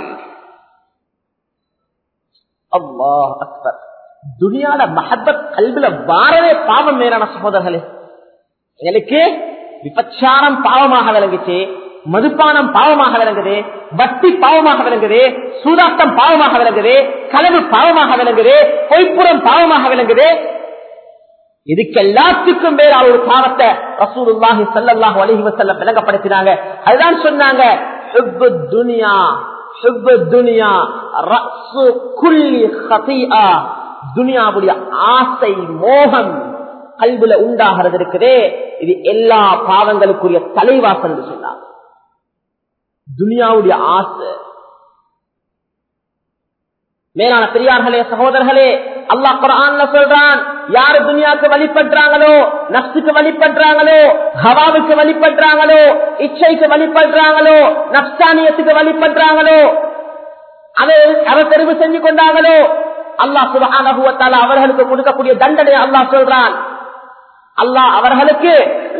அல்லாஹ் அக்பர். துனியால மஹப்பத் கல்வில வாரவே பாவம் மேலான சகோதரர்களே. எங்களுக்கு விபச்சாரம் பாவமாக விளங்குச்சு, மதுபானம் பாவமாக விளங்குது, வட்டி பாவமாக விளங்குது, சூதாட்டம் பாவமாக விளங்குது, களவு பாவமாக விளங்குது, பொய்ப்புறம் பாவமாக விளங்குது. இதுக்கு எல்லாத்துக்கும் வேற ஒரு பாவத்தை ரசூலுல்லாஹி ஸல்லல்லாஹு அலைஹி வஸல்லம் விளங்கப்படுத்தினாங்க. அதுதான் சொன்னாங்க, ஹுப்புத் துன்யா ஹுப்புத் துன்யா ரஅஸு குல்லி ஹதீஆ. துன்யாவுடைய ஆசை மோகம் கல்வில உண்டாகிறது இருக்குதே, இது எல்லா பாவங்களுக்குரிய தலைவாசல் என்று சொன்னார். துனியாவுடைய ஆசை. மேலான பெரியார்களே, சகோதரர்களே, அல்லாஹ் குர்ஆன்ல சொல்றான், யாரு துனியாவுக்கு வழிபடுறாங்களோ, நஃப்ஸுக்கு வழிபடுறாங்களோ, ஹவாவுக்கு வழிபடுறாங்களோ, இச்சைக்கு வழிபடுறாங்களோ, நஃப்ஸானியத்துக்கு வழிபடுறாங்களோ, அதை தெரிவு செஞ்சு கொண்டாங்களோ, அல்லாஹ் சுப்ஹானஹு வ தஆலா அவர்களுக்கு கொடுக்கக்கூடிய தண்டனை அல்லாஹ் சொல்றான். அல்லாஹ் அவர்களுக்கு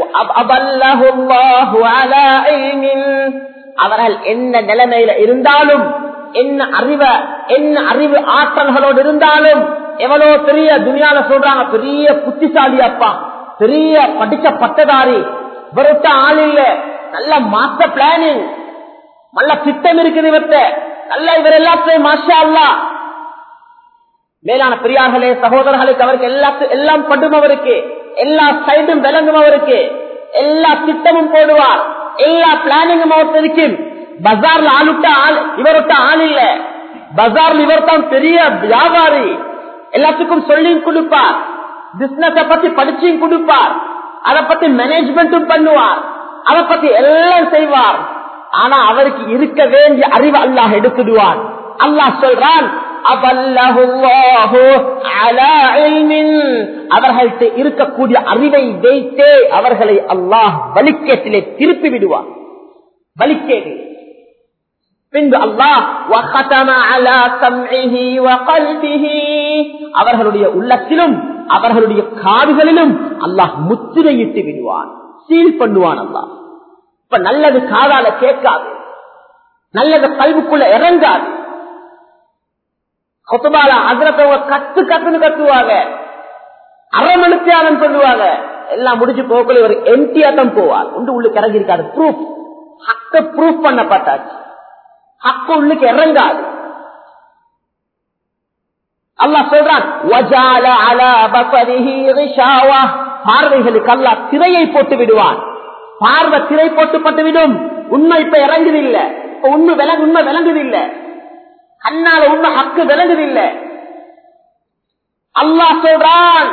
அவர்கள் என்ன நிலைமையில இருந்தாலும், என்ன அறிவு ஆற்றல்களோடு இருந்தாலும், எவ்வளவு பெரிய துனியால சொல்றாங்க, பெரிய புத்திசாலி அப்பா, பெரிய படிச்ச பட்டதாரி, இவர்கிட்ட ஆள் இல்ல, நல்ல மாஸ்டர் பிளானிங், நல்ல திட்டம் இருக்குது இவர்கிட்ட, நல்ல இவர் எல்லாத்தையும் மாஷா அல்லாஹ். மேலான பெரியார்களே, சகோதரர்களுக்கு அவருக்கு எல்லாம் படும், அவருக்கு எல்லா சைடும் விளங்கும், அவருக்கு எல்லா திட்டமும் போடுவார், எல்லா பிளானிங்கும் அவருக்கு இருக்கும். பஜார்ல ஆளுட்ட ஆள், இவர்கிட்ட ஆள் இல்ல, பஜார்ல இவர் தான் பெரிய வியாபாரி, எல்லாத்துக்கும் சொல்லியும் கொடுப்பார், பிசினஸ் பத்தி படிச்சும் கொடுப்பார், அதை பத்தி மேனேஜ்மெண்ட்டும் பண்ணுவார், அதை பத்தி எல்லாம் செய்வார். ஆனா அவருக்கு இருக்க வேண்டிய அறிவு அல்லாஹ் எடுத்துடுவான். அல்லாஹ் சொல்றான், அவர்கள்ட்ட இருக்கக்கூடிய அறிவை வைத்தே அவர்களை அல்லாஹ் வலிக்கேட்டிலே திருப்பி விடுவார். வலிக்கேடு. பின்பு அல்லாஹ் அவர்களுடைய உள்ளத்திலும் அவர்களுடைய காதுகளிலும் அல்லாஹ் முத்திரையிட்டு விடுவான், சீல் பண்ணுவான் அல்லாஹ். இப்ப நல்லது காதால கேட்காது, நல்லது கல்விக்குள்ள இறங்காது. கத்துன்னு கத்துவாங்க, அரமணித்தியானம் சொல்லுவாங்க, எல்லாம் முடிச்சு போக்குள்ள ஒரு எம்டியாட்டம் போவார், ஒன்று உள்ளுக்கு இறங்கி இருக்காது. ப்ரூஃப் ஹக்க ப்ரூஃப் பண்ணப்பட்டாச்சு, ஹக்க உள்ளுக்கு இறங்காது. அல்லாஹ் சொல்றான், பார்வைகளுக்கு அல்லாஹ் திரையை போட்டு விடுவான். பார்வை திரை போட்டுப்பட்டு விடும். உண்மை இப்ப இறங்குதில்லை, உண்மை விளங்குதில்லை, கண்ணால உண்மை ஹக்கு விளங்குதில்லை. அல்லாஹ் சொல்றான்,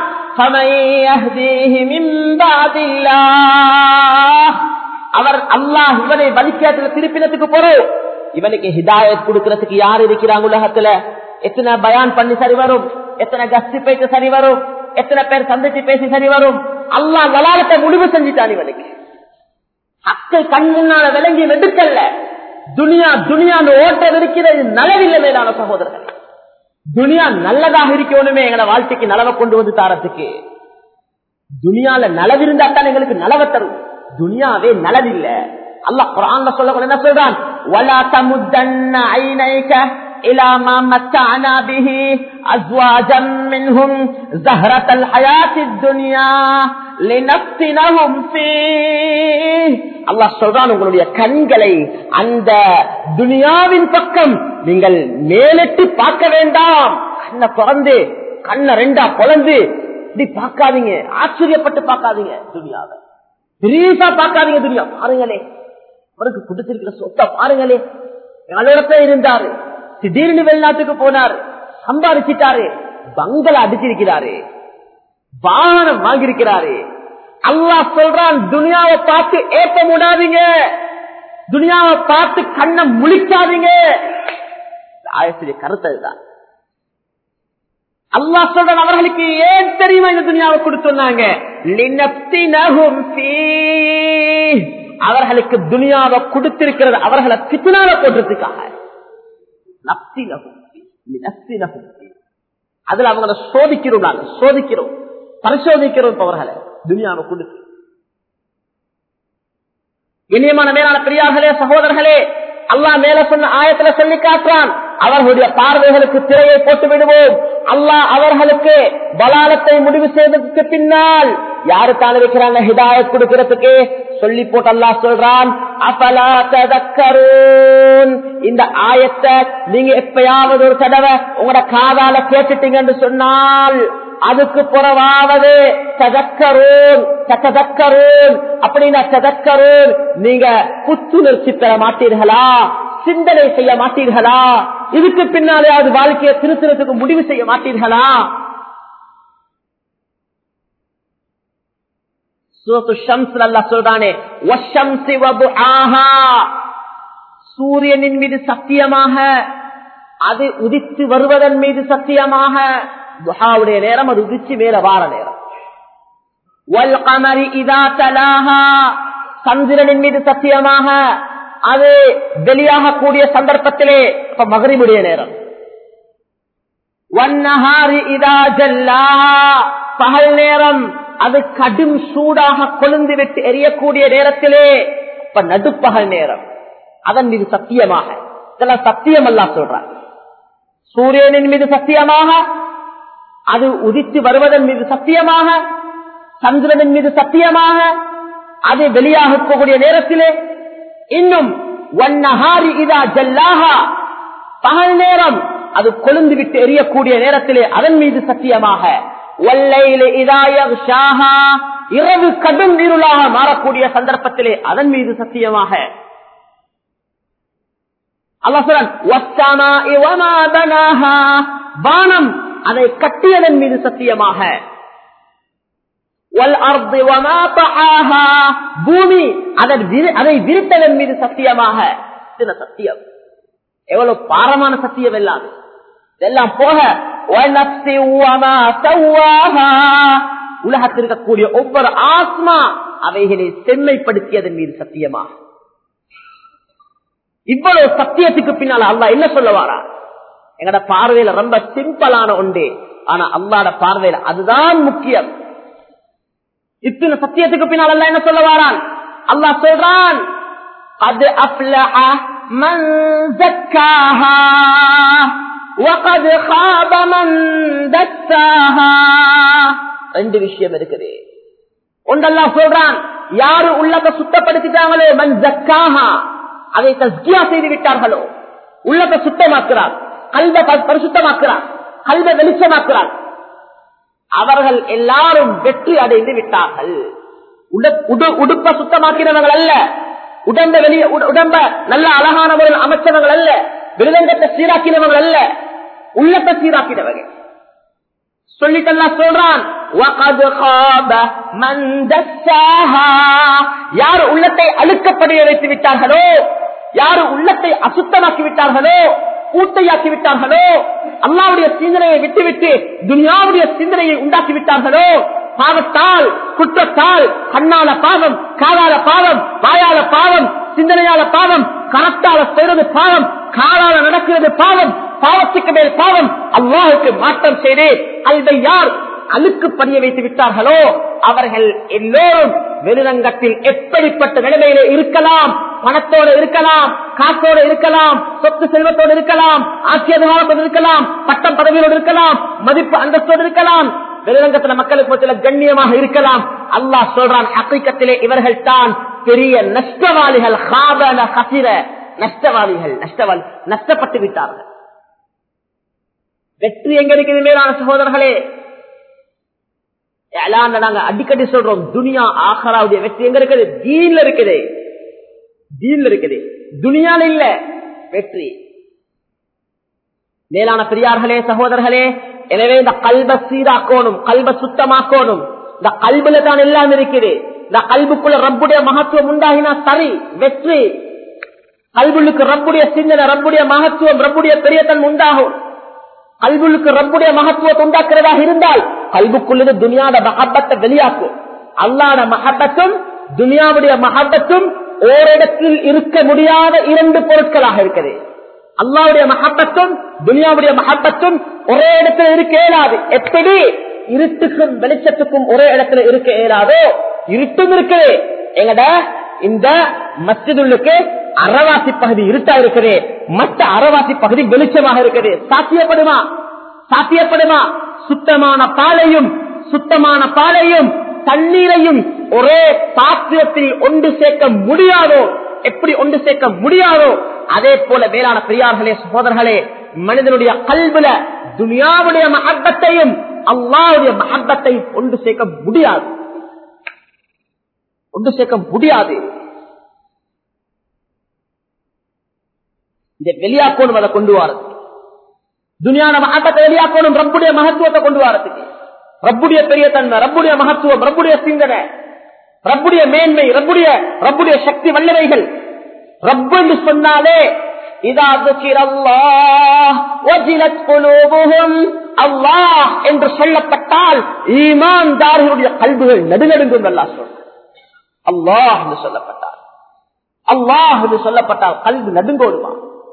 அவர் அல்லாஹ் இவனை வலிக்காத்துல திருப்பினத்துக்கு போறோம், இவனுக்கு ஹிதாயத் கொடுக்கறதுக்கு யார் இருக்கிறாங்க உலகத்துல? எத்தனை பயான் பண்ணி சரி வரும், எத்தனை கஸ்தி பேச்சு சரி வரும், எத்தனை பேர் சந்திச்சு பேசி சரி வரும்? அல்லாஹ் வலாலத்தை முடிவு செஞ்சுட்டான். இவனுக்கு ஹக்கு கண் முன்னால விளங்கி வெடுக்கல்ல. துனியான்னு ஓட்டம் இருக்கிறது நலவில்லை. மேலான சகோதரர்கள், துனியா நல்லதாக இருக்கணுமே எங்களை வாழ்க்கைக்கு நலவை கொண்டு வந்து தாரத்துக்கு. துனியால நலவிருந்தா தான் எங்களுக்கு நலவை தரும். துனியாவே நலவில்லை. அல்லாஹ் குர்ஆன்ல சொல்ல என்ன சொல்றான், வலா தமுத்தன்ன ஐனைக இலா மா மத்தஅனா பிஹி அஸ்வாஜம் மின்ஹும் ஸஹரத்தல் ஹயாத்தித் துன்யா லினஃப்தினஹும் ஃபீஹ். அல்லாஹ் சொல்றான், உங்களுடைய கண்களை அந்த துனியாவின் பக்கம் நீங்கள் மேலிட்டு பார்க்க வேண்டாம். கண்ணை பிறந்து கண்ணை ரெண்டா பொளந்து இப்படி பார்க்காதீங்க, ஆச்சரியப்பட்டு பார்க்காதீங்க, துனியாவை பெரியசா பார்க்காதீங்க. துனியா பாருங்களே, அவருக்கு கொடுத்திருக்கிற சொத்தை பாருங்களே. எங்களோட இருந்தாரு, திடீர்னு வெளிநாட்டுக்கு போனாரு, சம்பாதிச்சிட்டாரு, பங்களா அடிச்சிருக்கிறாரு, வாகனம் வாங்கியிருக்கிறாரு. அல்லாஹ் சொல்றான், துனியாவை பார்த்து ஏப்ப முடாதீங்க, துனியாவை பார்த்து கண்ணை முழிக்காதீங்க. ஆயத்திலே கருத்ததுதான். அல்லாஹ் சொல்றான், அவர்களுக்கு ஏன் தெரியுமா இந்த துனியாவை கொடுத்துனாங்க? லினஃப்தினஹும் ஃபீஹ். அவர்களுக்கு துனியாவை கொடுத்திருக்கிறது அவர்களை ஃபித்னால போடுறதுக்காக. அதுல அவங்களை சோதிக்கிறோம், பரிசோதிக்கிறோம். அவர்களை துனியாவை கொடுத்து இனியமான மேலான பெரியார்களே, சகோதரர்களே, அல்லாஹ் மேல சொன்ன ஆயத்துல சொல்லி காட்டுறான், அவர்களுடைய பார்வைகளுக்கு திரையை போட்டு விடுவோம். அல்லாஹ் அவர்களுக்கு பலாலத்தை முடிவு செய்ததற்கு பின்னால் யாரு தான் இருக்கிறாங்க ஹிதாயத் கொடுக்கிறதுக்கு சொல்லி போட்டு அல்லாஹ் சொல்றான், அஃபலா ததக்கரூன். இந்த ஆயத்தை நீங்க எப்பயாவது ஒரு தடவை உங்களோட காதால கேட்டுட்டீங்கன்னு சொன்னால் அதுக்கு புறவாவது ததக்கரூன் அப்படின்னா ததக்கரூன் நீங்க புத்துணர்ச்சி பெற மாட்டீர்களா, சிந்தனை செய்ய மாட்டீர்களா, இதுக்கு பின்னாலே அது வாழ்க்கையை திருத்தறதுக்கு முடிவு செய்ய மாட்டீர்களா? சூரத்துல் ஷம்ஸ்ல அல்லாஹ் சொல்றானே, வஷ்ஷம்ஸி வதுஆஹா, சூரியனின் மீது சத்தியமாக, அது உதித்து வருவதன் மீது சத்தியமாக, துஹாவுடைய நேரம் அது உதிச்சு மேல வார நேரம். வல் கமரி இதா தலாஹா, சந்திரனின் மீது சத்தியமாக, அது வெளியாக கூடிய சந்தர்ப்பத்திலே இப்ப மகரிபுடைய நேரம். வன்னஹாரி இதா ஜல்லாஹா, பகல் நேரம் அது கடும் சூடாக கொழுந்து விட்டு எரியக்கூடிய நேரத்திலே இப்ப நடுப்பகல் நேரம், அதன் மீது சத்தியமாக. இதெல்லாம் சத்தியம் அல்லாஹ் சொல்றார். சூரியனின் மீது சத்தியமாக, அது உதித்து வருவதன் மீது சத்தியமாக, சந்திரனின் மீது சத்தியமாக, அது வெளியாக கூடிய நேரத்திலே, இன்னும் வன்னஹாரி இதா ஜல்லாஹா, பகல் நேரம் அது கொழுந்து விட்டு எரியக்கூடிய நேரத்திலே அதன் மீது சத்தியமாக, வல்லைலி இதா யக்ஷாஹா, இரவு கடும் இருளாக மாறக்கூடிய சந்தர்ப்பத்திலே அதன் மீது சத்தியமாக. அல்லாஹ் சொல்றான், வஸ்ஸமாஇ வமா பனாஹா, வானம் அதை கட்டியதன் மீது சத்தியமாக, வல் அர்தி வமா தஆஹா, பூமி அதை விரித்ததன் மீது சத்தியமாக. இது சத்தியம், எவ்வளவு பாரமான சத்தியம் எல்லாம். இதெல்லாம் போக வனஃப்ஸி வமா ஸவ்வாஹா, உலகத்தில் இருக்கக்கூடிய ஒவ்வொரு ஆத்மா அவைகளை செம்மைப்படுத்தியதன் மீது சத்தியமாக. இவ்வளவு சத்தியத்துக்கு பின்னால் அல்லாஹ் என்ன சொல்ல வாரா? எங்கட பார்வையில ரொம்ப சிம்பிளான ஒன்று, ஆனா அல்லாஹ்வோட பார்வையில அதுதான் முக்கியம். இத்தனை சத்தியத்துக்கு பின்னால் அல்லாஹ் என்ன சொல்ல வாரான்? அல்லாஹ் சொல்றான், قد أفلح من زكاها وقد خاب من دساها. ரெண்டு விஷயம் இருக்குது. ஒன்று அல்லாஹ் சொல்றான், யாரு உள்ளத்தை சுத்தப்படுத்திட்டாங்களோ, மன் ஜக்காஹா, அதை தஸ்கியா செய்து விட்டார்களோ, உள்ளத்தை சுத்தமாக்குறார், கல்வை பரிசுத்தமாக்குறார், கல்வை வெளிச்சமாக்குறார், அவர்கள் எல்லாரும் வெற்றி அடைந்து விட்டார்கள். உடுப்ப சுத்தமாக்கிறவர்கள் அல்ல, உடம்ப நல்ல அழகான முறையில் அமைச்சவர்கள் அல்ல, விருதங்கத்தை சீராக்கினவர்கள் அல்ல, உள்ளத்தை சீராக்கினவர்கள். சொல்லிட்டெல்லாம் சொல்றான், யார் உள்ளத்தை அழுக்கப்படைய வைத்து விட்டார்களோ, யார் உள்ளத்தை அசுத்தமாக்கி விட்டார்களோ, பூட்டையாக்கி விட்டார்களோ, அல்லாஹ்வுடைய சிந்தனையை விட்டுவிட்டு துன்யாவுடைய சிந்தனையை உண்டாக்கி விட்டார்களோ, பாவத்தால் குற்றத்தால், கண்ணால பாவம், காலால பாவம், வாயால பாவம், சிந்தனையால பாவம், கரத்தால செய்வது பாவம், காலால நடக்கிறது பாவம், பாவத்துக்கு மேல் பாவம், அல்லாஹுக்கு மாற்றம் செய்து அதை யார் அழுக்கு படிய வைத்து விட்டார்களோ அவர்கள் எல்லோரும் வெளிரங்கத்தில் எப்படிப்பட்ட நிலைமையிலே இருக்கலாம், பணத்தோடு இருக்கலாம், காசோடு இருக்கலாம், சொத்து செல்வத்தோடு இருக்கலாம், ஆட்சியதிகாரத்தோடு இருக்கலாம், பட்டம் பதவியோடு இருக்கலாம், மதிப்பு அந்தஸ்தோடு இருக்கலாம், வெளிரங்கத்துல மக்களுக்கு மத்தியில் கண்ணியமாக இருக்கலாம். அல்லாஹ் சொல்றான், ஹகீகத்திலே இவர்கள் தான் பெரிய நஷ்டவாளிகள், நஷ்டவாளிகள், நஷ்டப்பட்டு விட்டார்கள். வெற்றி எங்க இருக்குது மேலான சகோதரர்களே? நாங்க அடிக்கடி சொல்றோம், துனியா ஆகராவுடைய வெற்றி எங்க இருக்குது? தீன்ல இருக்குது, தீன்ல இருக்குது, துனியால இல்ல வெற்றி. மேலான பெரியார்களே, சகோதரர்களே, எனவே இந்த கல்ப சீராக்கணும், கல்ப சுத்தமாக்கணும். இந்த கல்புல தான் எல்லாம் இருக்குது. இந்த கல்புக்குள்ள ரப்புடைய மகத்துவம் உண்டாகினா சரி வெற்றி. கல்புக்கு ரப்புடைய சிந்தனை, ரப்புடைய மகத்துவம், ரப்புடைய பெரியத்தன் உண்டாகும். கல்புக்கு ரப்புடைய மகத்துவத்தை உண்டாக்குறதாக இருந்தால் கல்புக்குள்ளது துனியாட மஹப்பத்தை வெளியாக்கும். அல்லாஹ்வுடைய மஹப்பத்தும் துனியாவுடைய மஹப்பத்தும் ஓரிடத்தில் இருக்க முடியாத இரண்டு பொருட்களாக இருக்குது. அல்லாஹ்வுடைய மஹப்பத்தும் துனியாவுடைய மஹப்பத்தும் ஒரே இடத்துல இருக்க இயலாது. எப்படி இருட்டுக்கும் வெளிச்சத்துக்கும் ஒரே இடத்துல இருக்க இயலாதோ, இருட்டும் இருக்குது. எங்கட இந்த மஸ்ஜிதுக்கு அறவாசி பகுதி இருட்டா இருக்குது, மற்ற அறவாசி பகுதி வெளிச்சமாக இருக்குது. சாத்தியப்படுமா? சாத்தியப்படுமா? சுத்தமான பாலையும் தண்ணீரையும் ஒரே பாத்திரத்தில் ஒன்று சேர்க்க முடியாதோ? எப்படி ஒன்று சேர்க்க முடியாதோ அதே போல மேலான பெரியார்களே சகோதரர்களே, மனிதனுடைய கல்வில துனியாவுடைய மஹப்பத்தையும் அல்லாஹ்வுடைய மஹப்பத்தையும் ஒன்று சேர்க்க முடியாது. ஒன்று சேர்க்க முடியாது. இந்த வெளியாக்கணும், அதை கொண்டு வரது துனியான மஹப்பத்தை வெளியாக்கணும், ரப்புடைய மகத்துவத்தை கொண்டு வரதுக்கு, ரப்புடைய பெரிய தன்மை, ரப்புடைய மகத்துவம், ரப்புடைய சிந்தனை, ரப்புடைய மேன்மை, ரப்புடைய சக்தி வல்லவைகள். ரப்பு என்று சொன்னாலே அல்லாஹ் என்று சொல்லப்பட்டால் ஈமான்தார்களுடைய கல்புகள் நடுநடுங்கும். அல்லாஹ் சொல்ற அல்லாஹ் என்று சொல்லப்பட்டால் கல்வி நடுங்கோடுமா?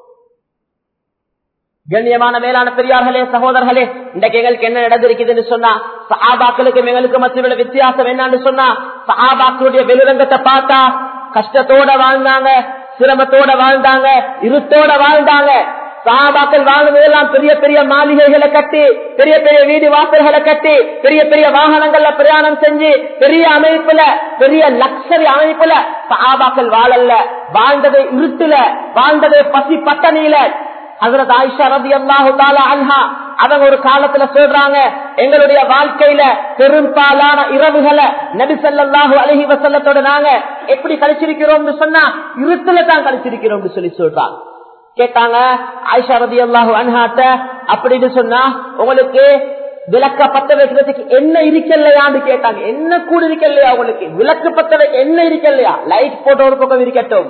கண்ணியமான மேலான பெரியார்களே சகோதரர்களே, இன்றைக்கு எங்களுக்கு என்ன நடந்திருக்குதுன்னு சொன்னா, சஹாபாக்களுக்கும் எங்களுக்கு மத்திய வித்தியாசம் என்னன்னு சொன்னா, சஹாபாக்களுடைய வெளிரங்கத்தை பார்த்தா கஷ்டத்தோட வாழ்ந்தாங்க, சிரமத்தோட வாழ்ந்தாங்க, இருட்டோட வாழ்ந்தாங்க. சஹாபாக்கள் வாழ்ந்ததெல்லாம் பெரிய பெரிய மாளிகைகளை கட்டி, பெரிய பெரிய வீடு வாசல்களை கட்டி, பெரிய பெரிய வாகனங்கள்ல பிரயாணம் செஞ்சு, பெரிய அமைப்புல, பெரிய லக்ஸரி அமைப்புல சஹாபாக்கள் வாழல்ல. வாழ்ந்ததை இருட்டுல, வாழ்ந்ததை பசி பட்டணியில. ஹஜ்ரத் ஆயிஷா ரலியல்லாஹு தஆலா அன்ஹா அவங்க ஒரு காலத்துல சொல்றாங்க, எங்களுடைய வாழ்க்கையில பெரும்பாலான இரவுகளை நபி ஸல்லல்லாஹு அலைஹி வஸல்லத்தோட நாங்க எப்படி கழிச்சிருக்கிறோம்னு சொன்னா இருட்டுல தான் கழிச்சிருக்கிறோம்னு சொல்லி சொல்றாங்க. கேட்டாங்க ஆயிஷா ரலியல்லாஹு அன்ஹாட்ட, அப்படின்னு சொன்னா உங்களுக்கு விளக்க பத்த வைக்கிறதுக்கு என்ன இருக்கலையான்னு கேட்டாங்க. என்ன கூட இருக்கலையா உங்களுக்கு? விளக்கு பத்த வைக்க என்ன இருக்கலையா? லைட் போட்ட ஒரு பக்கம் இருக்கட்டும்,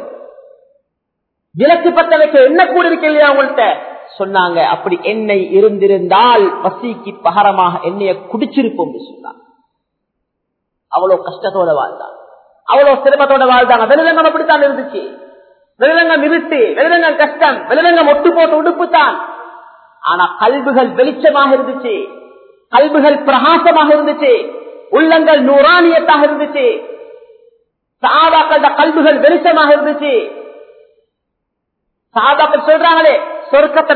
விளக்கு பத்த வைக்க என்ன கூட இருக்கலையா உங்கள்கிட்ட? சொன்னாங்க, அப்படி எண்ணெய் இருந்திருந்தால் பசிக்கு பகரமாக எண்ணெயை குடிச்சிருப்போம் சொன்னாங்க. அவ்வளவு கஷ்டத்தோட வாழ்ந்தாங்க, அவ்வளவு சிரமத்தோட வாழ்ந்தாங்க. வெளிரங்கம் அப்படித்தான் இருந்துச்சு. வெளிரங்கம் இருட்டு, வெளிரங்கம் கஷ்டம், வெளிரங்கம் ஒட்டு போட்டு உடுப்பு தான். ஆனா கல்புகள் வெளிச்சமாக இருந்துச்சு, கல்புகள் பிரகாசமாக இருந்துச்சு, உள்ளங்கள் நூறானியத்தாக இருந்துச்சு. சஹாபாக்களோட கல்புகள் வெளிச்சமாக இருந்துச்சு. சஹாபாக்கள் சொல்றாங்களே, சொர்க்கத்தை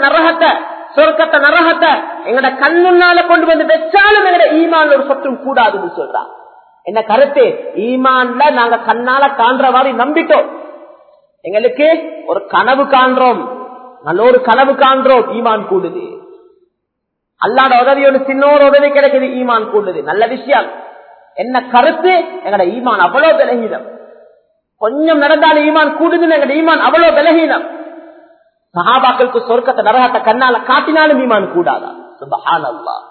நரகத்தை எங்கட கண்ணுன்னால கொண்டு வந்து வச்சாலும் எங்கட ஈமான்ல ஒரு சொற்றும் கூடாதுன்னு சொல்றாங்க. என்ன கருத்து? ஈமான்ல நாங்க கண்ணால காண்ற மாதிரி நம்பிட்டோம். எங்களுக்கு ஒரு கனவு காண்றோம், நல்ல ஒரு கனவு காண்றோம், ஈமான் கூடுது. அல்லாத உதவியோடு சின்னோரு உதவி கிடைக்குது, ஈமான் கூடுது. நல்ல விஷயம். என்ன கருத்து? எங்கட ஈமான் அவ்வளவு பலகீனம். கொஞ்சம் நடந்தாலும் ஈமான் கூடுதுன்னு எங்கட ஈமான் அவ்வளவு பலகீனம். சஹாபாக்களுக்கு சொர்க்கத்தை நரகத்தை கண்ணால காட்டினாலும் ஈமான் கூடாதா? சுப்ஹானல்லாஹ்.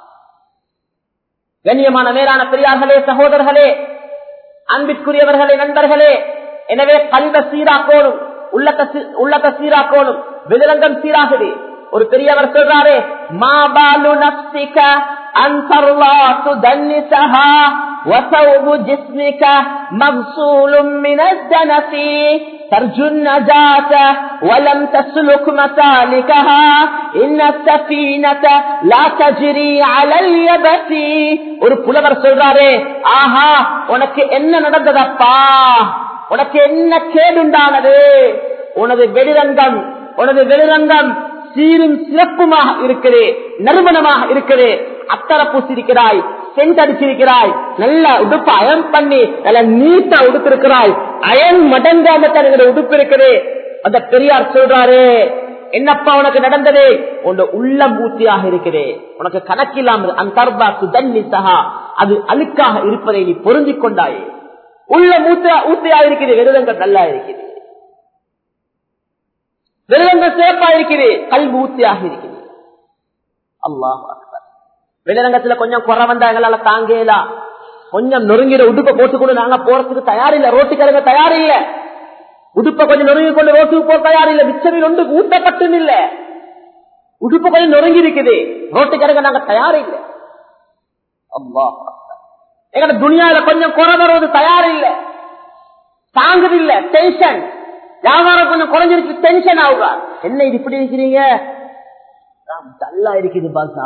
கண்ணியமான மேலான பெரியார்களே சகோதரர்களே, அன்பிற்குரியவர்களே, நண்பர்களே, எனவே கல்வை சீராக்கோணும், உள்ளத்தை சீராக்கோணும், வெளிரங்கம் சீராகுது. ஒரு பெரியவர் சொல்றாரு, மாபாலு நஃப்ஸிக அன்தர்லா துதன்னிஸஹா வஸௌபு ஜிஸ்மிக மக்ஸூலும் மினத் தனஃபி ترجو النجاة ولم تسلك مسالكها إن السفينة لا تجري على اليبس. ஒரு புலவர் சொல்றாரே, ஆஹா உனக்கு என்ன நடந்ததப்பா, உனக்கு என்ன கேடுண்டானது? உனது வெளிரங்கம் சீரும் சிறப்புமாக இருக்கிறே, நறுமணமாக இருக்கிறே, அத்தர பூசிருக்கிறாய், சென்ட் அடிச்சிருக்கிறாய், நல்ல உடுப்பு அயன் பண்ணி நல்ல நீட்டா உடுப்பிருக்கிறாய், அயன் மடங்காமத்தான் உடுப்பு இருக்கிறே. அந்த பெரியார் சொல்றாரு, என்னப்பா உனக்கு நடந்தது? உன் உள்ளம் ஊத்தியாக இருக்கிறே, உனக்கு கணக்கில்லாமல் அந்த சுதன்னி சகா அது அழுக்காக இருப்பதை நீ பொருந்திக் கொண்டாயே. உள்ள ஊத்தியா இருக்குது, வெளிரங்கம் நல்லா இருக்குது, வெளிரங்கம் சிறப்பா இருக்குது, கல்வி ஊத்தியாக இருக்குது. அல்லாஹ் அக்பர். வெளிரங்கத்துல கொஞ்சம் குறை வந்தா எங்களால தாங்கலாம். கொஞ்சம் நொறுங்கிற உடுப்பை போட்டுக்கொண்டு நாங்க போறதுக்கு தயாரில்லை, ரோட்டுக்கு தயாரில்ல, உடுப்பை கொஞ்சம் நொறுங்கி கொண்டு ரோட்டுக்கு போக தயாரில்லை, மிச்சமில் ஒன்று ஊட்டப்பட்டும் இல்ல, உடுப்பு கொஞ்சம் நொறுங்கி இருக்குது, ரோட்டுக்கு நாங்க தயாரில்லை. அல்லாஹ் அக்பர். எங்க துனியால கொஞ்சம் குறை வருவது தயாரில்லை, தாங்குதில்லை, டென்ஷன். வியாபாரம் கொஞ்சம் குறைஞ்சிருக்கு, டென்ஷன் ஆகுதா? என்ன இது இப்படி இருக்கிறீங்க? நல்லா இருக்குது பாசா,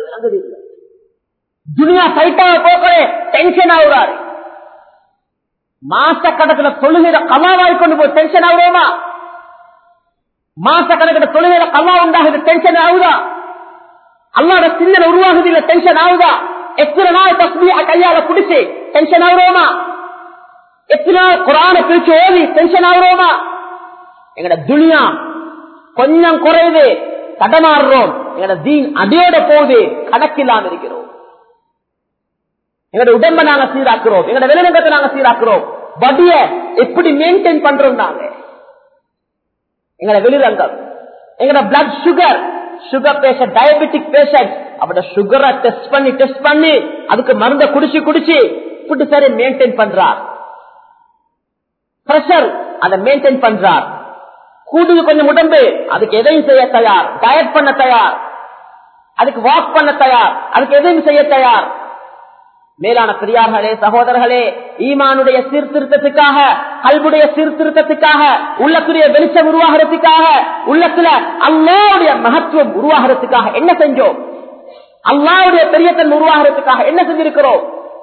துனியா சைட்டாக போக்கவே டென்ஷன் ஆகுறாரு. மாச கணக்கில் தொழுகிற கல்லாவாய் கொண்டு போய் டென்ஷன் ஆகுறோமா? மாச கணக்கில் தொழுகிற கல்லா உண்டாகுது, டென்ஷன் ஆகுதா? அல்லாட சிந்தனை உருவாகுது, இல்ல டென்ஷன் ஆகுதா? எத்தனை நாள் தஸ்பீஹ கையால குடிச்சு டென்ஷன் ஆகுறோமா? எத்தனை நாள் குர்ஆனை பிரிச்சு ஓதி டென்ஷன் ஆகுறோமா? எங்கட துனியா கொஞ்சம் குறையுது, தடமாறுறோம். எங்கட தீன் அடியோட போகுது, கணக்கில்லாம இருக்கிறோம். எங்கட உடம்ப நாங்க சீராக்குறோம், எங்கட வெளிநங்கத்தை நாங்க சீராக்குறோம். பாடிய எப்படி மெயின்டைன் பண்றோம்? நாங்க எங்கட வெளிரங்கம், எங்கட blood sugar patient, diabetic patient, அவட சுகரை டெஸ்ட் பண்ணி அதுக்கு மருந்த குடிச்சு இப்படி சரி மெயின்டைன் பண்றார். பிரஷர் அதை மெயின்டைன் பண்றார். கூடுது கொஞ்சம் உடம்பு, அதுக்கு எதையும் செய்ய தயார், டயட் பண்ண தயார், அதுக்கு வாக் பண்ண தயார், அதுக்கு எதையும் செய்ய தயார். மேலான பெரியார்களே, சகோதரர்களே, ஈமானுடைய சீர்திருத்தத்துக்காக, கல்புடைய சீர்திருத்தத்துக்காக, உள்ளத்துடைய வெளிச்சம் உருவாகிறதுக்காக, உள்ளத்துல அல்லாஹ்வுடைய மகத்துவம் உருவாகிறதுக்காக என்ன செஞ்சோம்? அல்லாஹ்வுடைய பெரியத்தன்மை உருவாகிறதுக்காக என்ன செஞ்சிருக்கிறோம்?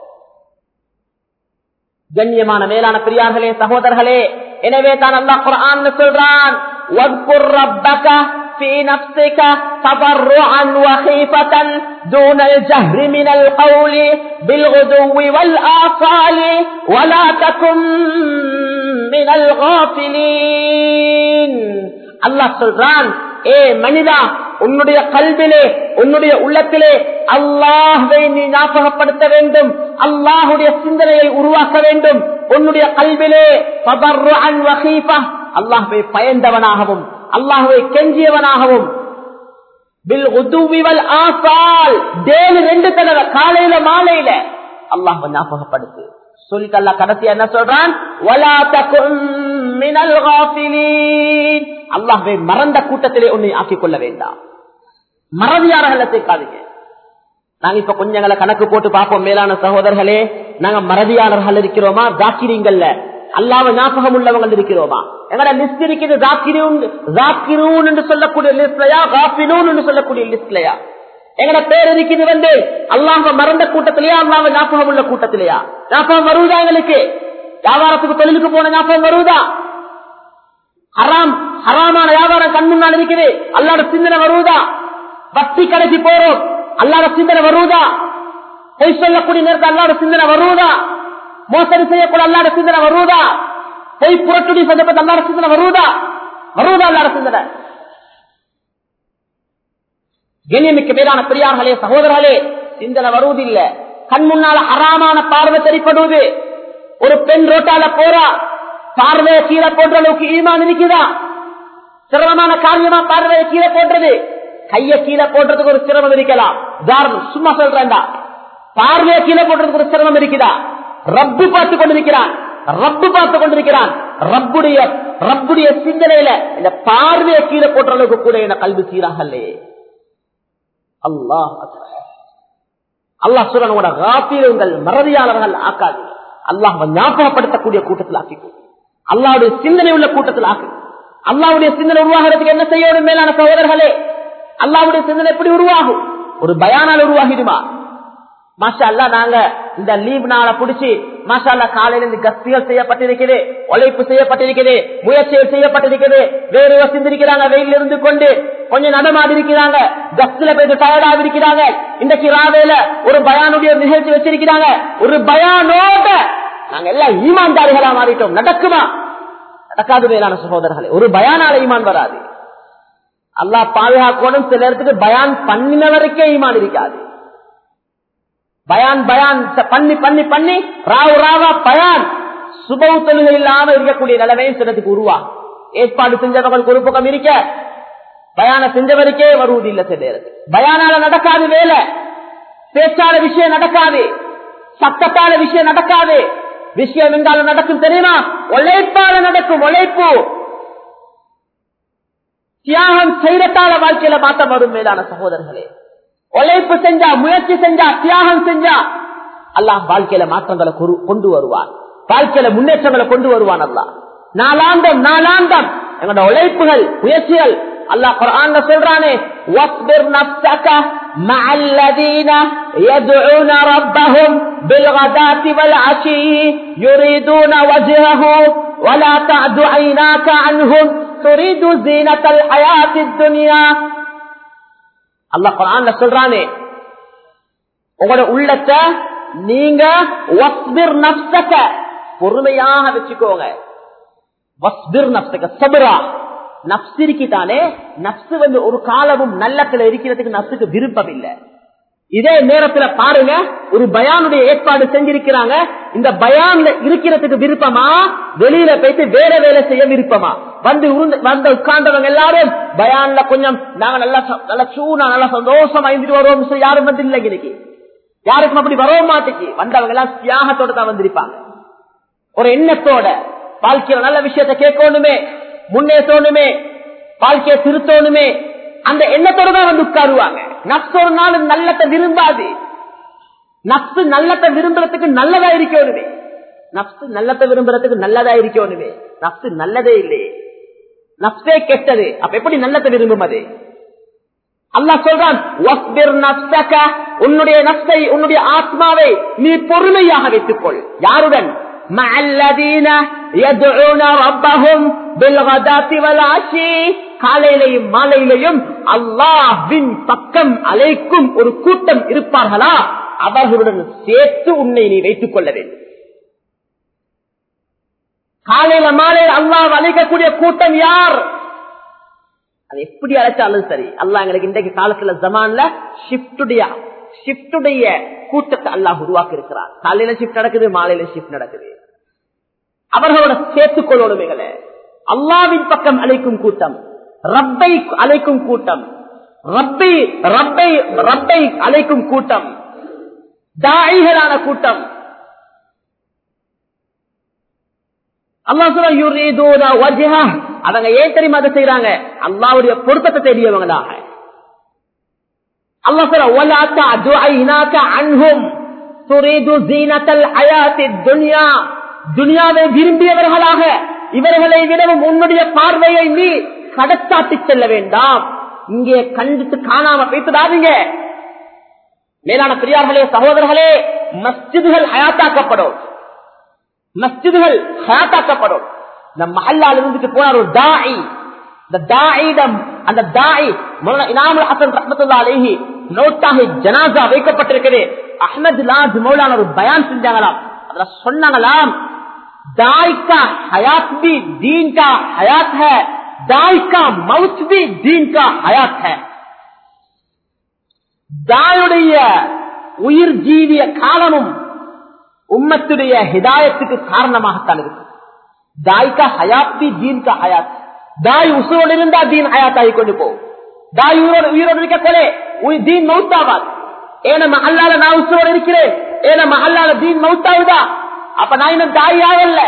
கண்ணியமான மேலான பெரியார்களே, சகோதரர்களே, எனவே தான் அல்லாஹ் குர்ஆன்ல சொல்றான், வஸ்குர் ரப்பக في نفسك تضرعا وخيفة دون الجهر من القول بالغدو والآصال ولا تكن من الغافلين. அல்லாஹ் சொல்றான், ஏ மனிதா, உன்னுடைய கல்விலே, உன்னுடைய உள்ளத்திலே அல்லாஹ்வை நீ ஞாபகப்படுத்த வேண்டும், அல்லாஹ்வுடைய சிந்தனையை உருவாக்க வேண்டும். உன்னுடைய கல்விலே தضرعا وخيفة, அல்லாஹ்வை பயந்தவனாகவும் அல்லாஹ்வை கெஞ்சியவனாகவும், பில்குதுவி வல் ஆசால், டெய்லி 2 தடவை காலையில மாலையில அல்லாஹ்வை ஞாபகப்படுத்து சொல்லிட்டு அல்லாஹ் கடைசியா என்ன சொல்றான்? வலா தகுன் மினல் காஃபிலீன், அல்லாஹ்வை மறந்த கூட்டத்திலே உன்னை ஆக்கிக் கொள்ள வேண்டாம். மறதியாளர்களை சேர்க்காதீங்க. நாங்க இப்ப கொஞ்சங்களை கணக்கு போட்டு பார்ப்போம். மேலான சகோதரர்களே, நாங்க மறதியாளர்கள் இருக்கிறோமா? ஜாக்கிரீங்கல்ல அல்லாஹ்வை ஞாபகம் உள்ளவங்க இருக்கிறோமா? எங்கட லிஸ்ட் இருக்குது, ஜாக்கிரூன் என்று சொல்லக்கூடிய லிஸ்ட்லயா, காஃபிலூன் என்று சொல்லக்கூடிய லிஸ்ட்லயா? எங்கட பேர் இருக்குது வந்து அல்லாஹ்வை மறந்த கூட்டத்திலேயா, அல்லாஹ்வை ஞாபகம் உள்ள கூட்டத்திலேயா? ஞாபகம் வருவதா? எங்களுக்கு வியாபாரத்துக்கு தொழிலுக்கு போன ஞாபகம் வருவதா? ஹராமான வியாபாரம் கண் முன்னால் இருக்குது, அல்லாஹ்வோட சிந்தனை வருவதா? வட்டி கடைசி போறோம், அல்லாஹ்வோட சிந்தனை வருவதா? பொய் சொல்லக்கூடிய நேரத்தில் அல்லாஹ்வோட சிந்தனை வருவதா? மோசடி செய்யக்கூட அல்லாஹ்வோட சிந்தனை வருவதா? பொய் புரட்டுடைய சந்தர்ப்பத்தில் அல்லாஹ்வோட சிந்தனை வருவதா? அல்லாஹ்வோட சிந்தனை. கண்ணியமிக்க மேலான பெரியார்களே, சகோதரர்களே, சிந்தனை வருவதில்லை. கண் முன்னால ஹராமான பார்வை தெரிப்படுவது. ஒரு பெண் ரோட்டால போறா, பார்வையை கீழே போன்ற அளவுக்கு ஈமான் இருக்குதா? சிரமமான காரியமா பார்வையை கீழே போன்றது. கைய கீழே போடுறதுக்கு ஒரு சிரமம் இருக்கலாம், உதாரணம் சும்மா சொல்றேன்டா. பார்வையை கீழே போடுறதுக்கு ஒரு சிரமம் இருக்குதா? ரப்பு பார்த்து கொண்டிருக்கிறான், ரப்புடைய சிந்தனையில இந்த பார்வையை கீழே போடுற அளவுக்கு கூட என கல்வி சீராக இல்லையே. அல்லாஹ் சொல்றான், உங்கள் மறதியாளர்கள் ஆக்காது, அல்லாஹ் ஞாபகப்படுத்தக்கூடிய கூட்டத்தில் ஆக்கிக்கும், அல்லாஹ்வுடைய சிந்தனை உள்ள கூட்டத்தில் ஆக்கு. அல்லாஹ்வுடைய சிந்தனை உருவாகிறதுக்கு என்ன செய்யணும்? மேலான சகோதரர்களே, அல்லாஹ்வுடைய சிந்தனை எப்படி உருவாகும்? ஒரு பயானால் உருவாகிடுமா? மாஷா அல்லாஹ், நாங்க இந்த லீவ் நாளை பிடிச்சி மாஷா அல்லாஹ் காலையில இருந்து கஸ்திகள் செய்யப்பட்டிருக்கிறது, உழைப்பு செய்யப்பட்டிருக்கிறது, முயற்சிகள் செய்யப்பட்டிருக்கிறது. வேறு வசிந்திருக்கிறாங்க, வெயில் இருந்து கொண்டு கொஞ்சம் நடமாடி இருக்கிறாங்க, கஸ்தில போய் டயர்டாக இருக்கிறாங்க. இன்றைக்கு ராவேல ஒரு பயானுடைய நிகழ்ச்சி வச்சிருக்கிறாங்க. ஒரு பயானோட நாங்க எல்லாம் ஈமான்தாரிகளா மாறிட்டோம். நடக்குமா? நடக்காது. மேலான சகோதரர்களே, ஒரு பயானால ஈமான் வராது. அல்லாஹ் பாதுகாக்கணும். சில இடத்துக்கு பயான் பண்ணினவருக்கே ஈமான் இருக்காது. பயான் பண்ணி ராவா பயான் சுபவு தொழுகை இல்லாம இருக்கக்கூடிய நிலைமையும் சிலத்துக்கு உருவாகும். ஏற்பாடு செஞ்சவங்களுக்கு ஒரு பக்கம் இருக்க, பயான செஞ்சவருக்கே வருவதில்லை. சில பயானால நடக்காது வேலை, பேச்சால விஷயம் நடக்காது, சத்தத்தால விஷயம் நடக்காது. விஷயம் எங்கால நடக்கும் தெரியுமா? உழைப்பால நடக்கும். உழைப்பு தியாகம் செய்யறதால வாழ்க்கையில மாற்றம் வரும். மேலான சகோதரர்களே, உழைப்பு செஞ்சா, முயற்சி செஞ்சா, தியாகம் செஞ்சா அல்லாஹ் வாழ்க்கையில மாற்றங்களை கொண்டு வருவான், வாழ்க்கையில முன்னேற்றங்களை கொண்டு வருவான். அல்லாஹ் நாளாந்தம் எங்களோட உழைப்புகள், முயற்சிகள் அல்லாஹ் குர்ஆன்ல சொல்றானே, واصبر نفسك مع الذين يدعون ربهم بالغداة والعشي يريدون وجهه ولا تعد عيناك عنهم تريد زينة الحياة الدنيا. அல்லாஹ் குர்ஆன்ல சொல்றானே, உங்களோட உள்ளத்தை நீங்க வஸ்பிர் நஃப்ஸக பொறுமையாக வச்சுக்கோங்க. வஸ்பிர் நஃப்ஸக சப்ரா. நஃப்ஸ் இருக்கிட்டானே, நஃப்ஸ் ஒரு காலமும் நல்லத்துல இருக்கிறதுக்கு நஃப்ஸுக்கு விருப்பம் இல்லை. இதே நேரத்துல பாருங்க, ஒரு பயானுடைய ஏற்பாடு செஞ்சிருக்கிறாங்க. இந்த பயான்ல இருக்கிறதுக்கு விருப்பமா, வெளியில போயிட்டு வேற வேலை செய்ய விருப்பமா? வந்து உட்கார்ந்தவங்க எல்லாரும் பயான்ல கொஞ்சம் நாங்க நல்லா சூனா நல்லா சந்தோஷமா இருந்துட்டு வருவோம். யாரும் வந்து இல்லை, இன்னைக்கு யாருக்கும் அப்படி வரவும் மாட்டுச்சு. வந்தவங்க எல்லாம் தியாகத்தோட தான் வந்திருப்பாங்க. ஒரு எண்ணத்தோட வாழ்க்கையில நல்ல விஷயத்த கேட்கணுமே, முன்னேற்றணுமே, வாழ்க்கையை திருத்தணுமே, அந்த எண்ணத்தோட தான் வந்து உட்காருவாங்க. நப்சு ஒரு நாள் நல்லத்தை விரும்பாது. நப்சு நல்லத்தை விரும்புறதுக்கு நல்லதா இருக்கணுமே. நப்சு நல்லத்தை விரும்புறதுக்கு நல்லதா இருக்கணுமே. நப்சு நல்லதே இல்லையே, நப்சே கெட்டது. அப்ப எப்படி நல்லத்தை விரும்பும்? அது அல்லாஹ் சொல்றான், உன்னுடைய நப்சை, உன்னுடைய ஆத்மாவை நீ பொறுமையாக வைத்துக்கொள். யாருடன்? காலையிலையும் மாலையிலையும் அல்லாஹ்வின் பக்கம் அழைக்கும் ஒரு கூட்டம் இருப்பார்களா, அவர்களுடன் சேர்த்து உன்னை நீ வைத்துக் கொள்ள வேண்டும். காலையில மாலையில் அல்லாஹ் அழைக்கக்கூடிய கூட்டம் யார்? அது எப்படி அழைச்சாலும் சரி, அல்லாஹ் எங்களுக்கு இன்றைக்கு காலத்துல ஜமான்ல ஷிப்டுடைய கூட்டத்தை அல்லாஹ் உருவாக்கி இருக்கிறார். காலையில ஷிப்ட் நடக்குது, மாலையில ஷிப்ட் நடக்குது. அவர்களோட சேர்த்துக் கொள்ளணுமே. அல்லாஹ்வின் பக்கம் அழைக்கும் கூட்டம், ரப்பை அழைக்கும் கூட்டம், ரப்பை அழைக்கும் கூட்டம், தாயிகளான கூட்டம். அல்லாஹ் சொல்றான், அவங்க ஏன் தெரியுமா அதை செய்யறாங்க? அல்லாஹ்வுடைய பொருத்தத்தை தேடியவங்களாக. அல்லாஹ் சொல்றான், துனியாவை விரும்பியவர்களாக இவர்களை விடவும் உன்னுடைய பார்வையை நீ கடத்தாட்டி செல்ல வேண்டாம். இங்கே கண்டித்து காணாம பேசுடாதீங்க. மேலான பெரியார்களே, சகோதரர்களே, மஸ்ஜிதுகள் ஹயாத்தாக்கப்படும். மஸ்ஜிதுகள் ஹயாத்தாக்கப்படும். இந்த மஹல்லால இருந்துட்டு போனார் ஒரு தாயி. இந்த தாயிடம் அந்த தாயி இனாமுல் ஹசன் ரஹ்மத்துல்லாஹி அலைஹி நோட்டாக ஜனாஸா வைக்கப்பட்டிருக்கிறது. அஹ்மத் லாஜ் மௌலானா ஒரு பயான் செஞ்சாங்களாம். அதுல சொன்னாங்களாம், दाई का हयात भी दीन का हयात है, दाई का मौत भी दीन का हयात है. தாயுடைய உயிர் ஜீவிய காலமும் உம்மத்துடைய ஹிதாயத்துக்கு காரணமாகத்தான் இருக்கு. தாய் கா ஹயாத் பி தீன் கா ஹயாத். தாய் உசுரோடு இருந்தா தீன் ஹயாத் ஆகி கொண்டு போகும். தாய் உயிரோடு இருக்க கொலை தீன் மௌத்தாவாது. ஏன மஹல்லால நான் உசுரோடு இருக்கிறேன், ஏன மஹல்லால தீன் மௌத்தாவுதா, அப்ப நான் இன்னும் தாய் யாவல்ல.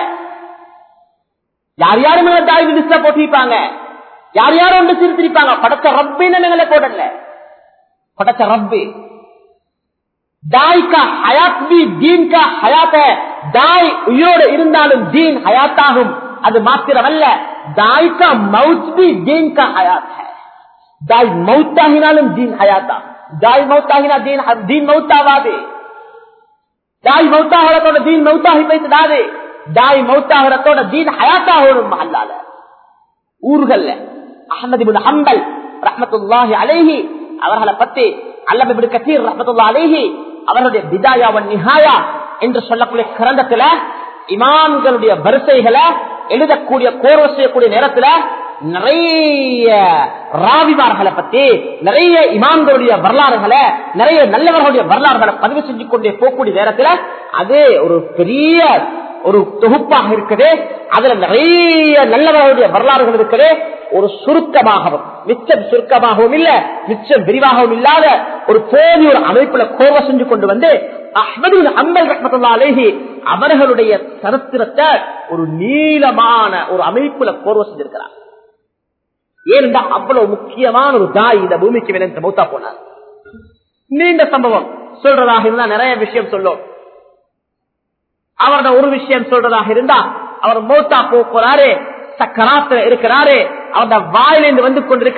யார் யாரும் தாய் லிஸ்ட்ல போட்டிருப்பாங்க, யார் யாரும் ஒன்று சிரித்திருப்பாங்க. படைச்ச ரப்பின்னு எங்களை போடல, படைச்ச ரப்பி. தாய் கா ஹயாத் பி தீன் கா ஹயாத் ஹை. தாய் உயிரோடு இருந்தாலும் தீன் ஹயாத்தாகும். அது மாத்திரமல்ல, தாய் கா மவுத் பி தீன் கா ஹயாத் ஹை. தாய் மவுத்தாகினாலும் தீன் ஹயாத்தா. தாய் மவுத்தாகினா தீன் மவுத்தாவாது. தாய் மௌத்தாகிறதோட தீன் மௌத்தாகி போய்த்துடாது. தாய் மௌத்தாகிறதோட தீன் ஹயாத்தாகணும். மஹல்லால ஊர்கள்ல அஹ்மத் இப்னு ஹம்பல் ரஹ்மத்துல்லாஹி அலைஹி அவர்களை பத்தி அல்லம் இப்னு கஸீர் ரஹ்மத்துல்லாஹி அலைஹி அவருடைய பிதாயா வன் நிஹாயா என்று சொல்லக்கூடிய கிரந்தத்துல இமாம்களுடைய வரிசைகளை எழுதக்கூடிய கோர்வை செய்யக்கூடிய நேரத்துல நிறைய ராவிமார்களை பத்தி, நிறைய இமாம்களுடைய வரலாறுகளை, நிறைய நல்லவர்களுடைய வரலாறுகளை பதிவு செஞ்சு கொண்டே போகக்கூடிய நேரத்துல அது ஒரு பெரிய ஒரு தொகுப்பாக இருக்குது. அதுல நிறைய நல்லவர்களுடைய வரலாறுகள் இருக்குது. ஒரு சுருக்கமாகவும் மிச்சம் சுருக்கமாகவும் இல்ல, மிச்சம் விரிவாகவும் இல்லாத ஒரு போதிய ஒரு அமைப்புல கோர்வை செஞ்சு கொண்டு வந்து அஹ்மத் இப்னு ஹம்பல் ரஹ்மத்துல்லாஹி அலைஹி அவர்களுடைய சரித்திரத்தை ஒரு நீளமான ஒரு அமைப்புல கோர்வை செஞ்சிருக்கிறார். ஏனென்றா அவ்வளவு முக்கியமான ஒரு தாய் இந்த பூமிக்கு மேல மௌத்தா போனார். நீண்ட சம்பவம் சொல்றதாக இருந்தா நிறைய விஷயம் சொல்லும். அவரோட ஒரு விஷயம் சொல்றதாக இருந்தா, அவர் மௌத்தா போறாரு, சக்கராத்துல இருக்கிறாரு, அவரோட வாயிலிருந்து வந்து கொண்டிருக்கிறே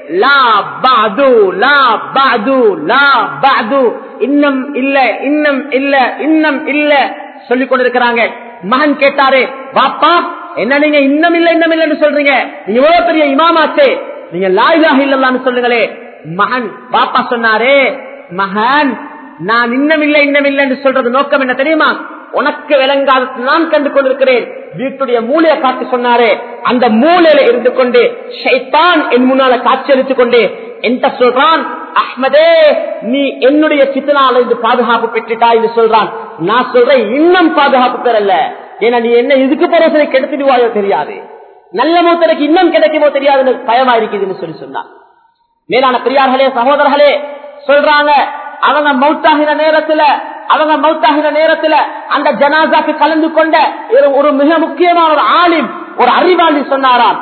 லா பஅது லா பஅது லா பஅது, இன்னும் இல்ல இன்னும் இல்ல இன்னும் இல்ல சொல்லிக் கொண்டிருக்கிறாங்க. மகன் கேட்டாரு, பாப்பா என்ன நீங்க இன்னும் இல்லன்னு சொல்றீங்க, நீங்க எவ்வளவு பெரிய இமாமாச்சே, நீங்க லா இலாஹ இல்லல்லாஹ்னு சொல்லுங்களே. மகன் பாப்பா சொன்னாரே, மகன் நான் இன்னும் இல்லைன்னு சொல்றது நோக்கம் என்ன தெரியுமா, உனக்கு விளங்காத நான் கண்டு கொண்டிருக்கிறேன். வீட்டுடைய மூலையை காட்டி சொன்னாரே, அந்த மூலையில இருந்து கொண்டு ஷைத்தான் என் முன்னால காட்சியளித்துக் கொண்டு என்ன சொல்றான், அஹ்மதே நீ என்னுடைய சித்தனால இருந்து பாதுகாப்பு பெற்றுட்டா என்று சொல்றான். நான் சொல்றேன் இன்னும் பாதுகாப்பு பெறல, ஏன்னா நீ என்ன இதுக்கு பிறகு கெடுத்துடுவாயோ தெரியாது, நல்ல மூத்தனுக்கு இன்னும் கிடைக்குமோ தெரியாதுன்னு பயமா இருக்குதுன்னு சொன்னான். மேலான பெரியார்களே சகோதரர்களே சொல்றாங்க, அவங்க மௌத்தாகின நேரத்துல அந்த ஜனாசாக்கு கலந்து கொண்ட ஒரு மிக முக்கியமான ஒரு ஆலிம், ஒரு அறிவாளி சொன்னாராம்,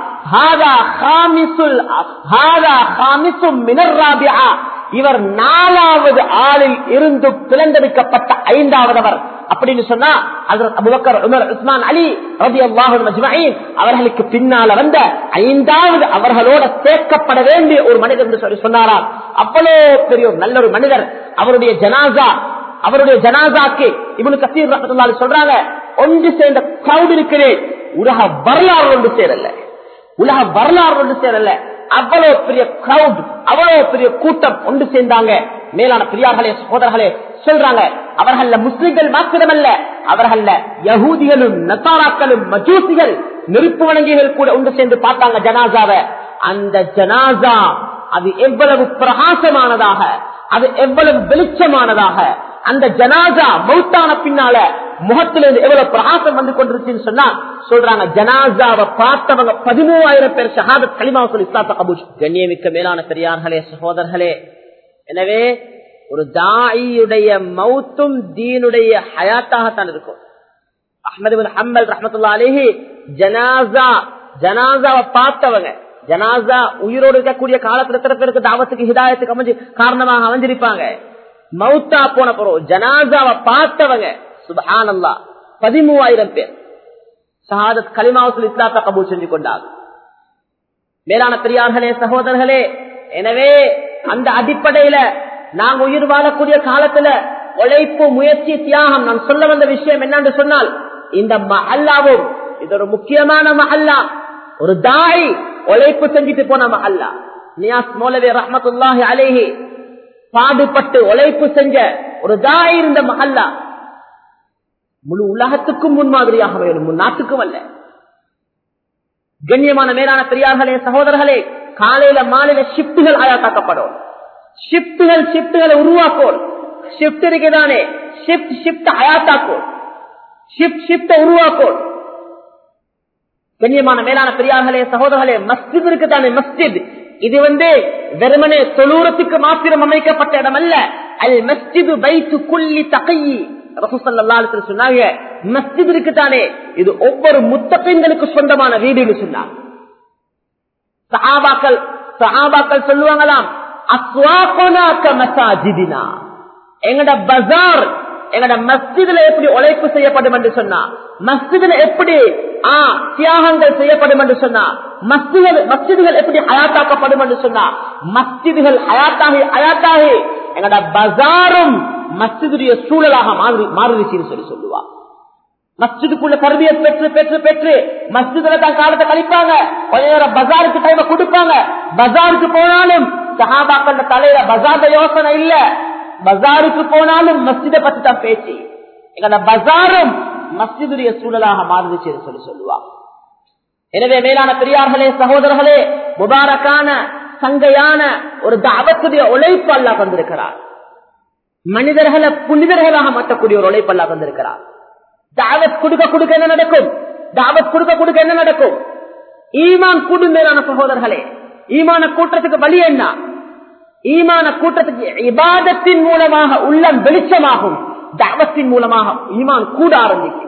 இவர் 4வது ஆளில் இருந்து பிளந்தெடுக்கப்பட்ட 5வதவர் அப்படின்னு சொன்னா அபூபக்கர், உமர், உஸ்மான், அலி ரலியல்லாஹு அஜ்மஈன் அவர்களுக்கு பின்னால வந்த 5வது அவர்களோட சேர்க்கப்பட வேண்டிய ஒரு மனிதர் என்று சொல்லி சொன்னாராம். அவ்வளோ பெரிய ஒரு நல்ல ஒரு மனிதர். அவருடைய ஜனாசாக்கு இப்னு கஸீர் ரஹ்மத்துல்லாஹி சொல்றாங்க, ஒன்று சேர்ந்த கிரவுட் இருக்கிறே, உலக வரலாறு ஒன்று சேரல, அவ்வளவு பெரிய கிரவுட், அவ்வளவு பெரிய கூட்டம் ஒன்று சேர்ந்தாங்க. மேலான பெரியார்களே சகோதரர்களே சொல்றாங்க, அவர்கள முஸ்லிம்கள் மாத்திரமல்ல, அவர்கள யகூதிகளும் நசாராக்களும் மஜூசிகள் நெருப்பு வணங்கிகள் கூட ஒன்று சேர்ந்து பார்த்தாங்க ஜனாசாவை. அந்த ஜனாசா அது எவ்வளவு பிரகாசமானதாக, அது எவ்வளவு வெளிச்சமானதாக, அந்த ஜனாசா மௌத்தான பின்னால முகத்திலிருந்து எவ்வளவு பிரகாசம் வந்து கொண்டிருச்சுன்னு சொன்னா சொல்றாங்க, ஜனாசாவை பார்த்தவங்க 13,000 பேர் ஷஹாதத் கலிமா சொல்லி இஸ்லாத்தை கபூல். கண்ணியமிக்க மேலான பெரியார்களே சகோதரர்களே, எனவே ஒரு தாயியுடைய மௌத்தும் தீனுடைய ஹயாத்தாகத்தான் இருக்கும். அஹ்மது பின் ஹம்பல் ரஹ்மத்துல்லாஹி அலைஹி ஜனாசாவை பார்த்தவங்க, ஜனாசா உயிரோடு இருக்கக்கூடிய காலத்துல எத்தனை பேருக்கு தாவத்துக்கு ஹிதாயத்துக்கு அமைஞ்சு காரணமாக அமைஞ்சிருப்பாங்க. மௌத்தா போன பிறகு ஜனாசாவை பார்த்தவங்க சுப்ஹானல்லாஹ் 13,000 பேர் ஷஹாதத் கலிமாவுல் இஸ்லாத்தை கபூல் செஞ்சு கொண்டாங்க. மேலான பெரியார்களே சகோதரர்களே, எனவே அந்த அடிப்படையில நாங்க உயிர் வாழக்கூடிய காலத்துல உழைப்பு, முயற்சி, தியாகம். நான் சொல்ல வந்த விஷயம் என்னன்னு சொன்னால், இந்த மஹல்லாவும் இது ஒரு முக்கியமான மஹல்லா, ஒரு தாய் உழைப்பு செஞ்சுட்டு போன மஹல்லா. நியாஸ் மௌலவி ரஹ்மத்துல்லாஹி அலைஹி பாடுபட்டு உழைப்பு செஞ்ச ஒரு தாய் இருந்த மஹல்லா முழு உலகத்துக்கும் முன்மாதிரியாக வேணும், முன் நாட்டுக்கும் அல்ல. கண்ணியமான மேலான பெரியார்களே சகோதரர்களே, காலையில மாலையில ஷிப்டுகள் ஆயாத்தாக்கப்படும், ஷிப்டுகளை உருவாக்கும். ஷிப்ட் இருக்குதானே, ஷிப்ட் ஆயாத்தாக்கும், ஷிப்ட உருவாக்கும். கண்ணியமான மேலான பெரியார்களே சகோதரர்களே, மஸ்ஜித் இருக்குதானே, மஸ்ஜித் இது வெறுமனே தொழுறத்துக்கு மாத்திரம் அமைக்கப்பட்ட இடம் அல்ல. அல் மஸ்ஜிது பைத்து குல்லி தகீ. ரசூல் ஸல்லல்லாஹு அலைஹி வஸல்லம் சொன்னாங்க, மஸ்ஜித் இருக்குதானே இது ஒவ்வொரு முத்தகீன்களுக்கு சொந்தமான வீடுன்னு சொன்னாங்க. சஹாபாக்கள் சொல்லுவாங்களாம், அஸ்வாகுனா கமசாஜிதினா, எங்கட பஜார் எங்கட மஸ்ஜிதுல எப்படி உழைப்பு செய்யப்படும் என்று சொன்னா, மஸ்ஜிதுல எப்படி தியாகங்கள் செய்யப்படும் என்று சொன்னா, மஸ்ஜிதுகள் எப்படி ஹயாத்தாக்கப்படும் என்று சொன்னா, மஸ்ஜிதுகள் ஹயாத்தாகி எங்கட பஜாரும் மஸ்ஜிதுடைய சூழலாக மாறிடுச்சுன்னு சொல்லுவா. மஸ்ஜிதுக்குள்ள தர்பியத் பெற்று மஸ்ஜிதுல தான் காலத்தை கழிப்பாங்க, கொஞ்ச நேரம் பஜாருக்கு டைம் கொடுப்பாங்க. பஜாருக்கு போனாலும் சஹாபாக்கள் தலையில பஜார் யோசனை இல்ல, பஜாருக்கு போனாலும் மஸ்ஜிதை பத்தி தான் பேச்சு. எங்கட பஜாரும் மஸ்ஜிதுடைய சூழலாக மாறிடுச்சுன்னு சொல்லுவா. எனவே மேலான பெரியார்களே சகோதரர்களே, முபாரக்கான சங்கையான ஒரு தாவத்துடைய உழைப்பு அல்லாஹ் தந்திருக்கிறார். மனிதர்களை புனிதர்களாக மாற்றக்கூடிய ஒரு உழைப்பு அல்லாஹ் தந்திருக்கிறார். தாவத் கொடுக்க என்ன நடக்கும்? தாவத் கொடுக்க என்ன நடக்கும்? ஈமான் கூடும் மேலான சகோதரர்களே. ஈமான கூட்டத்துக்கு வழி என்ன? ஈமான கூட்டத்துக்கு இபாதத்தின் மூலமாக உள்ளம் வெளிச்சமாகும். தாவத்தின் மூலமாக ஈமான் கூட ஆரம்பிக்கும்.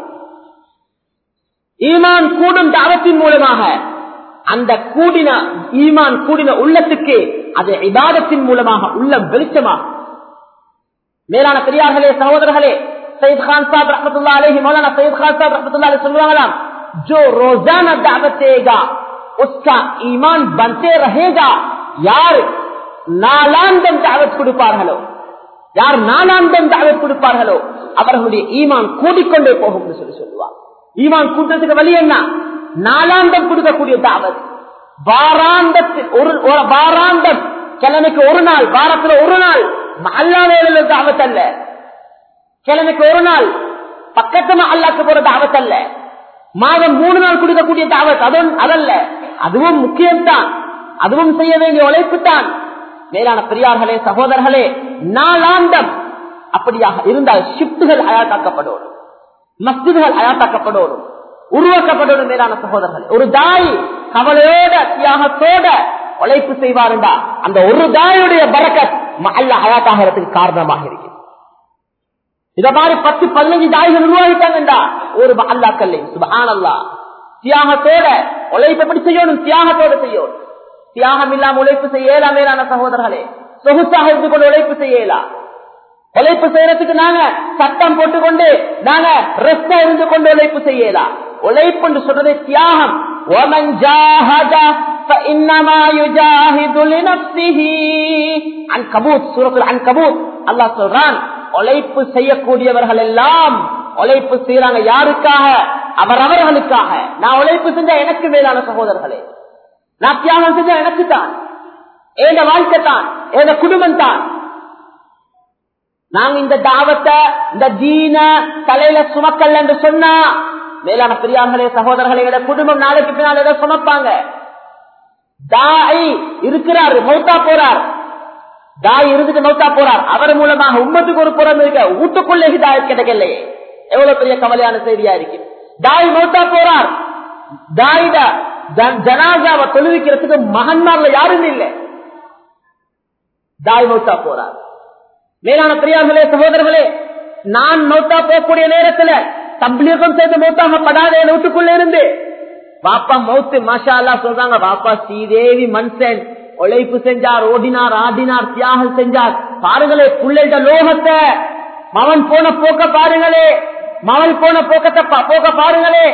ஈமான் கூடும் தாவத்தின் மூலமாக அந்த ஈமான் கூடின உள்ளத்துக்கு அது இபாதத்தின் மூலமாக உள்ளம் வெளிச்சமாகும். மேலான பெரியார்களே சகோதரர்களே, सईद खान साहब रहमतुल्लाह अलैहि, मौलाना सईद खान साहब रहमतुल्लाह अलैहि सुनवाला, जो रोजाना दावत देगा उसका ईमान बनते रहेगा, யார் நாளாந்தம் தாவத் கொடுப்பார்களோ, யார் நாளாந்தம் தாவத் கொடுப்பார்களோ அவர்களுடைய ஈமான் கூடிக்கொண்டே போகும் என்று சொல்லுவார். ஈமான் கூட்டத்துக்கு வழி என்ன? நாளாந்தம் கொடுக்கக்கூடிய தாவத். வாராந்தம் கிழமைக்கு ஒரு நாள், வாரத்துல ஒரு நாள் அல்லாஹ்வுடைய தாவத் அல்ல. கிழமைக்கு ஒரு நாள் பக்கத்து அல்லாஹ்க்கு போற தாவத் அல்ல. மாதம் 3 நாள் கொடுக்கக்கூடிய தாவத் அதல்ல. அதுவும் முக்கியம்தான், அதுவும் செய்ய வேண்டிய உழைப்பு தான். மேலான பெரியார்களே, சகோதரர்களே, நாளாந்தம் அப்படியாக இருந்தால் ஷிப்டுகள் அயாத்தாக்கப்படும், மஸ்ஜிதுகள் அயாத்தாக்கப்படும், உருவாக்கப்படும். மேலான சகோதரர்கள், ஒரு தாய் கவலையோட தியாகத்தோட உழைப்பு செய்வாருண்டா அந்த ஒரு தாயுடைய பரக்கத் அல்லாஹ் ஹயாத்தாகிறதுக்கு காரணமாக இருக்கு. இத மாதிரி 10-15 தாய்கள் உருவாகிட்டாங்கடா ஒரு அல்லாஹ்க்கல்லே. சுப்ஹானல்லாஹ். தியாகத்தோட உழைப்பு எப்படி செய்யணும்? தியாகத்தோட செய்யணும். தியாகம் இல்லாம உழைப்பு செய்யலாம். மேலான சகோதரர்களே, சொகுசாக இருந்து கொண்டு உழைப்பு செய்யலாம். உழைப்பு செய்யறதுக்கு நாங்க சட்டம் போட்டுக்கொண்டு நாங்க ரெஸ்டா இருந்து கொண்டு உழைப்பு செய்யலாம். உழைப்பு என்று சொல்றதே தியாகம். وَمَنْ جَاهَدَ فَإِنَّمَا يُجَاهِدُ لِنَفْسِهِ. அன்கபூத், சூரத்துல் அன்கபூத் அல்லாஹ் சொல்றான், உழைப்பு செய்யக்கூடியவர்கள் எல்லாம் உழைப்பு செய்யறாங்க. யாருக்காக? அவரவர்களுக்காக. நான் உழைப்பு செஞ்சா எனக்கு. மேலான சகோதரர்களே, நான் தியாகம் செஞ்சா எனக்கு தான், என் வாழ்க்கை தான், என் குடும்பம் தான். நாங்க இந்த தாவத்தை, இந்த தீன தலையில சுமக்கல் என்று சொன்னா, மேலான பெரியார்களே, சகோதரர்களே, குடும்பம் நாளைக்கு பின்னால் எதை சுமப்பாங்க? தாய் இருக்கிறார், மௌத்தா போறார். தாய் இருந்துட்டு மௌத்தா போறார். அவர் மூலமாக உம்மத்துக்கு ஒரு புறம் இருக்க, வீட்டுக்குள்ளே ஹிதாயத் கிடைக்கலையே. எவ்வளவு பெரிய கவலையான செய்தியா இருக்கு. தாய் மௌத்தா போறார். தாயிட ஜனாசாவை தொழுவிக்கிறதுக்கு மகன்மார்ல யாரும் இல்லை. தாய் மௌத்தா போறார். மேலான பெரியார்களே, சகோதரர்களே, நான் மௌத்தா போகக்கூடிய நேரத்தில் தப்லீகம் செய்து மௌத்தாகப்படாத வீட்டுக்குள்ள இருந்து பாப்பா மௌத்து மாஷா அல்லாஹ் சொல்றாங்க. பாப்பா ஸ்ரீதேவி மனுஷன் உழைப்பு செஞ்சார், ஓடினார், ஆடினார், தியாகம் செஞ்சார். பாருங்களே புள்ளைட லோகத்தை, மவன் போன போக்க பாருங்களே, மவன் போன போக்கத்தை போக்க பாருங்களே.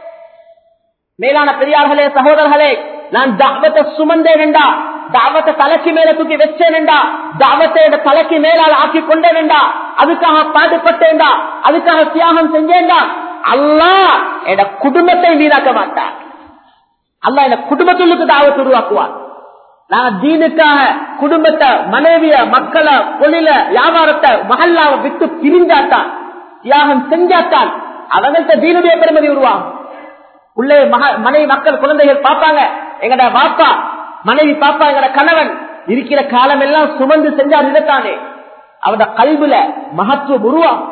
மேலான பெரியார்களே, சகோதரர்களே, நான் தாவத்தை சுமந்தேன்டா, தாவத்தை தலைக்கு மேல தூக்கி வச்சேன்டா, தாவத்தை தலைக்கு மேலால் ஆக்கி கொண்டேன்டா, அதுக்காக பாடுபட்டேன்டா, அதுக்காக தியாகம் செஞ்சேன்டா. அல்லாஹ் என் குடும்பத்தை வீணாக்க மாட்டார். அல்லாஹ் என் குடும்பத்துக்கு தாவத்தை உருவாக்குவார். நாங்க தீனுக்காக குடும்பத்தை, மனைவிய, மக்களை, தொழில, வியாபாரத்தை, மஹல்லாவை விட்டு பிரிஞ்சாத்தான், தியாகம் செஞ்சாத்தான் அவங்கள்ட்ட தீனுடைய பெருமதி உருவாகும். உள்ளே மனைவி, மக்கள், குழந்தைகள் பார்ப்பாங்க, எங்கட பாப்பா மனைவி பாப்பா, எங்கட கணவன் இருக்கிற காலம் எல்லாம் சுமந்து செஞ்சார் இதத்தானே, அவட கல்வில மகத்துவம் உருவாகும்.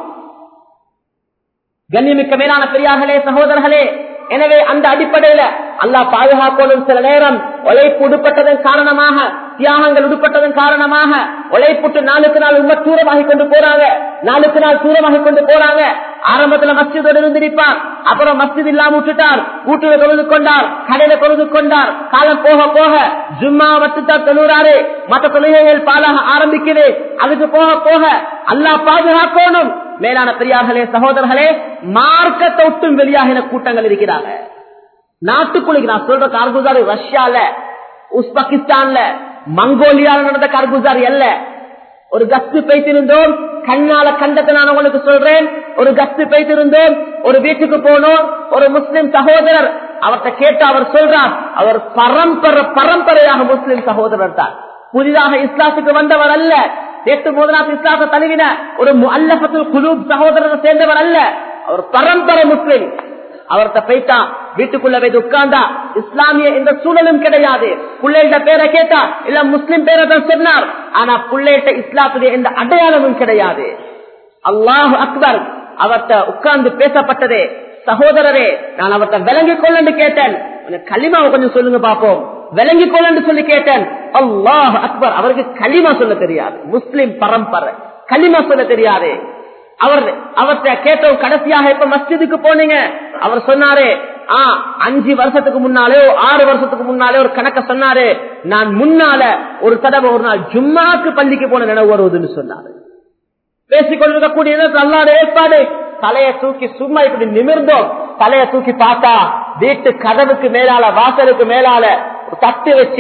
கண்ணியமிக்க மேலான பெரியார்களே, சகோதரர்களே, எனவே அந்த அடிப்படையில அல்லாஹ் பாதுகாக்கணும். சில நேரம் உழைப்பு உடுப்பட்டதன் காரணமாக, தியாகங்கள் உடுப்பட்டதன் காரணமாக உழைப்புட்டு நாளுக்கு நாள் உம்மத் தூரமாகி கொண்டு போறாங்க, நாளுக்கு நாள் தூரமாகி கொண்டு போறாங்க. ஆரம்பத்துல மஸ்ஜிதோடு இருந்திருப்பார், அப்புறம் மஸ்ஜித் இல்லாம விட்டுட்டார், வீட்டுல தொழுது கொண்டார், கடையில தொழுது கொண்டார். காலம் போக போக ஜும்மா மட்டுத்தான் தொழுறாரு, மற்ற தொழுகைகள் பாலாக ஆரம்பிக்குது. அதுக்கு போக போக அல்லாஹ் பாதுகாக்கணும். மேலான பெரியார்களே, சகோதரர்களே, மார்க்கத்தை விட்டும் வெளியாகின கூட்டங்கள் இருக்கிறாங்க. நாட்டுக்குள்ள நான் சொல்ற கார்குசாரி ரஷ்யால, உஸ்பெகிஸ்தான்ல, மங்கோலியால நடந்த கார்குசாரி அல்ல. ஒரு கஸ்து பேசியிருந்தோம், கண்ணால கண்டத்தை நான் உங்களுக்கு சொல்றேன். ஒரு கஸ்து பேசியிருந்தோம், ஒரு வீட்டுக்கு போனோம், ஒரு முஸ்லிம் சகோதரர், அவர்கிட்ட கேட்டு அவர் சொல்றார், அவர் பரம்பரையாக முஸ்லிம் சகோதரர் தான், புதிதாக இஸ்லாத்துக்கு வந்தவர் அல்ல. நேற்று முதலாவது இஸ்லாத்தை தழுவின ஒரு முஅல்லஃபத்துல் குலூப் சகோதரரை சேர்ந்தவர் அல்ல, அவர் பரம்பரை முஸ்லிம். அவர்கிட்ட போயிட்டா, வீட்டுக்குள்ள போய் உட்கார்ந்தா, இஸ்லாமிய எந்த சூழலும் கிடையாது. பிள்ளைகிட்ட பேரை கேட்டா இல்ல முஸ்லிம் பேரை தான் சொன்னார், ஆனா பிள்ளைகிட்ட இஸ்லாத்துடைய எந்த அடையாளமும் கிடையாது. அல்லாஹு அக்பர். அவர்கிட்ட உட்கார்ந்து பேசப்பட்டதே, சகோதரரே நான் அவர்கிட்ட விளங்கிக் கொள்ளு கேட்டேன், களிமாவை கொஞ்சம் சொல்லுங்க பாப்போம், விளங்கிக் கொள்ளு சொல்லி கேட்டேன். அல்லாஹ் அக்பர். அவருக்கு களிமா சொல்ல தெரியாது, முஸ்லிம் பரம்பரை, களிமா சொல்ல தெரியாது. அவர்கிட்ட கேட்டோம், கடைசியாக இப்ப மஸ்ஜிதுக்கு போனீங்க? அவர் சொன்னாரு, 5 வருஷத்துக்கு முன்னாலே 6 வருஷத்துக்கு முன்னாலே ஒரு கணக்க சொன்னாரு, நான் முன்னால ஒரு தடவை ஒரு நாள் ஜும்மாக்கு பள்ளிக்கு போன நினைவு வருவதுன்னு சொன்னாரு. பேசிக்கொண்டிருக்கக்கூடிய அல்லாஹ்வுடைய ஏற்பாடு. தலையை தூக்கி சும்மா இப்படி நிமிர்ந்தோம், தலையை தூக்கி பார்த்தா வீட்டு கதவுக்கு மேலால, வாசலுக்கு மேலால தட்டு வச்சு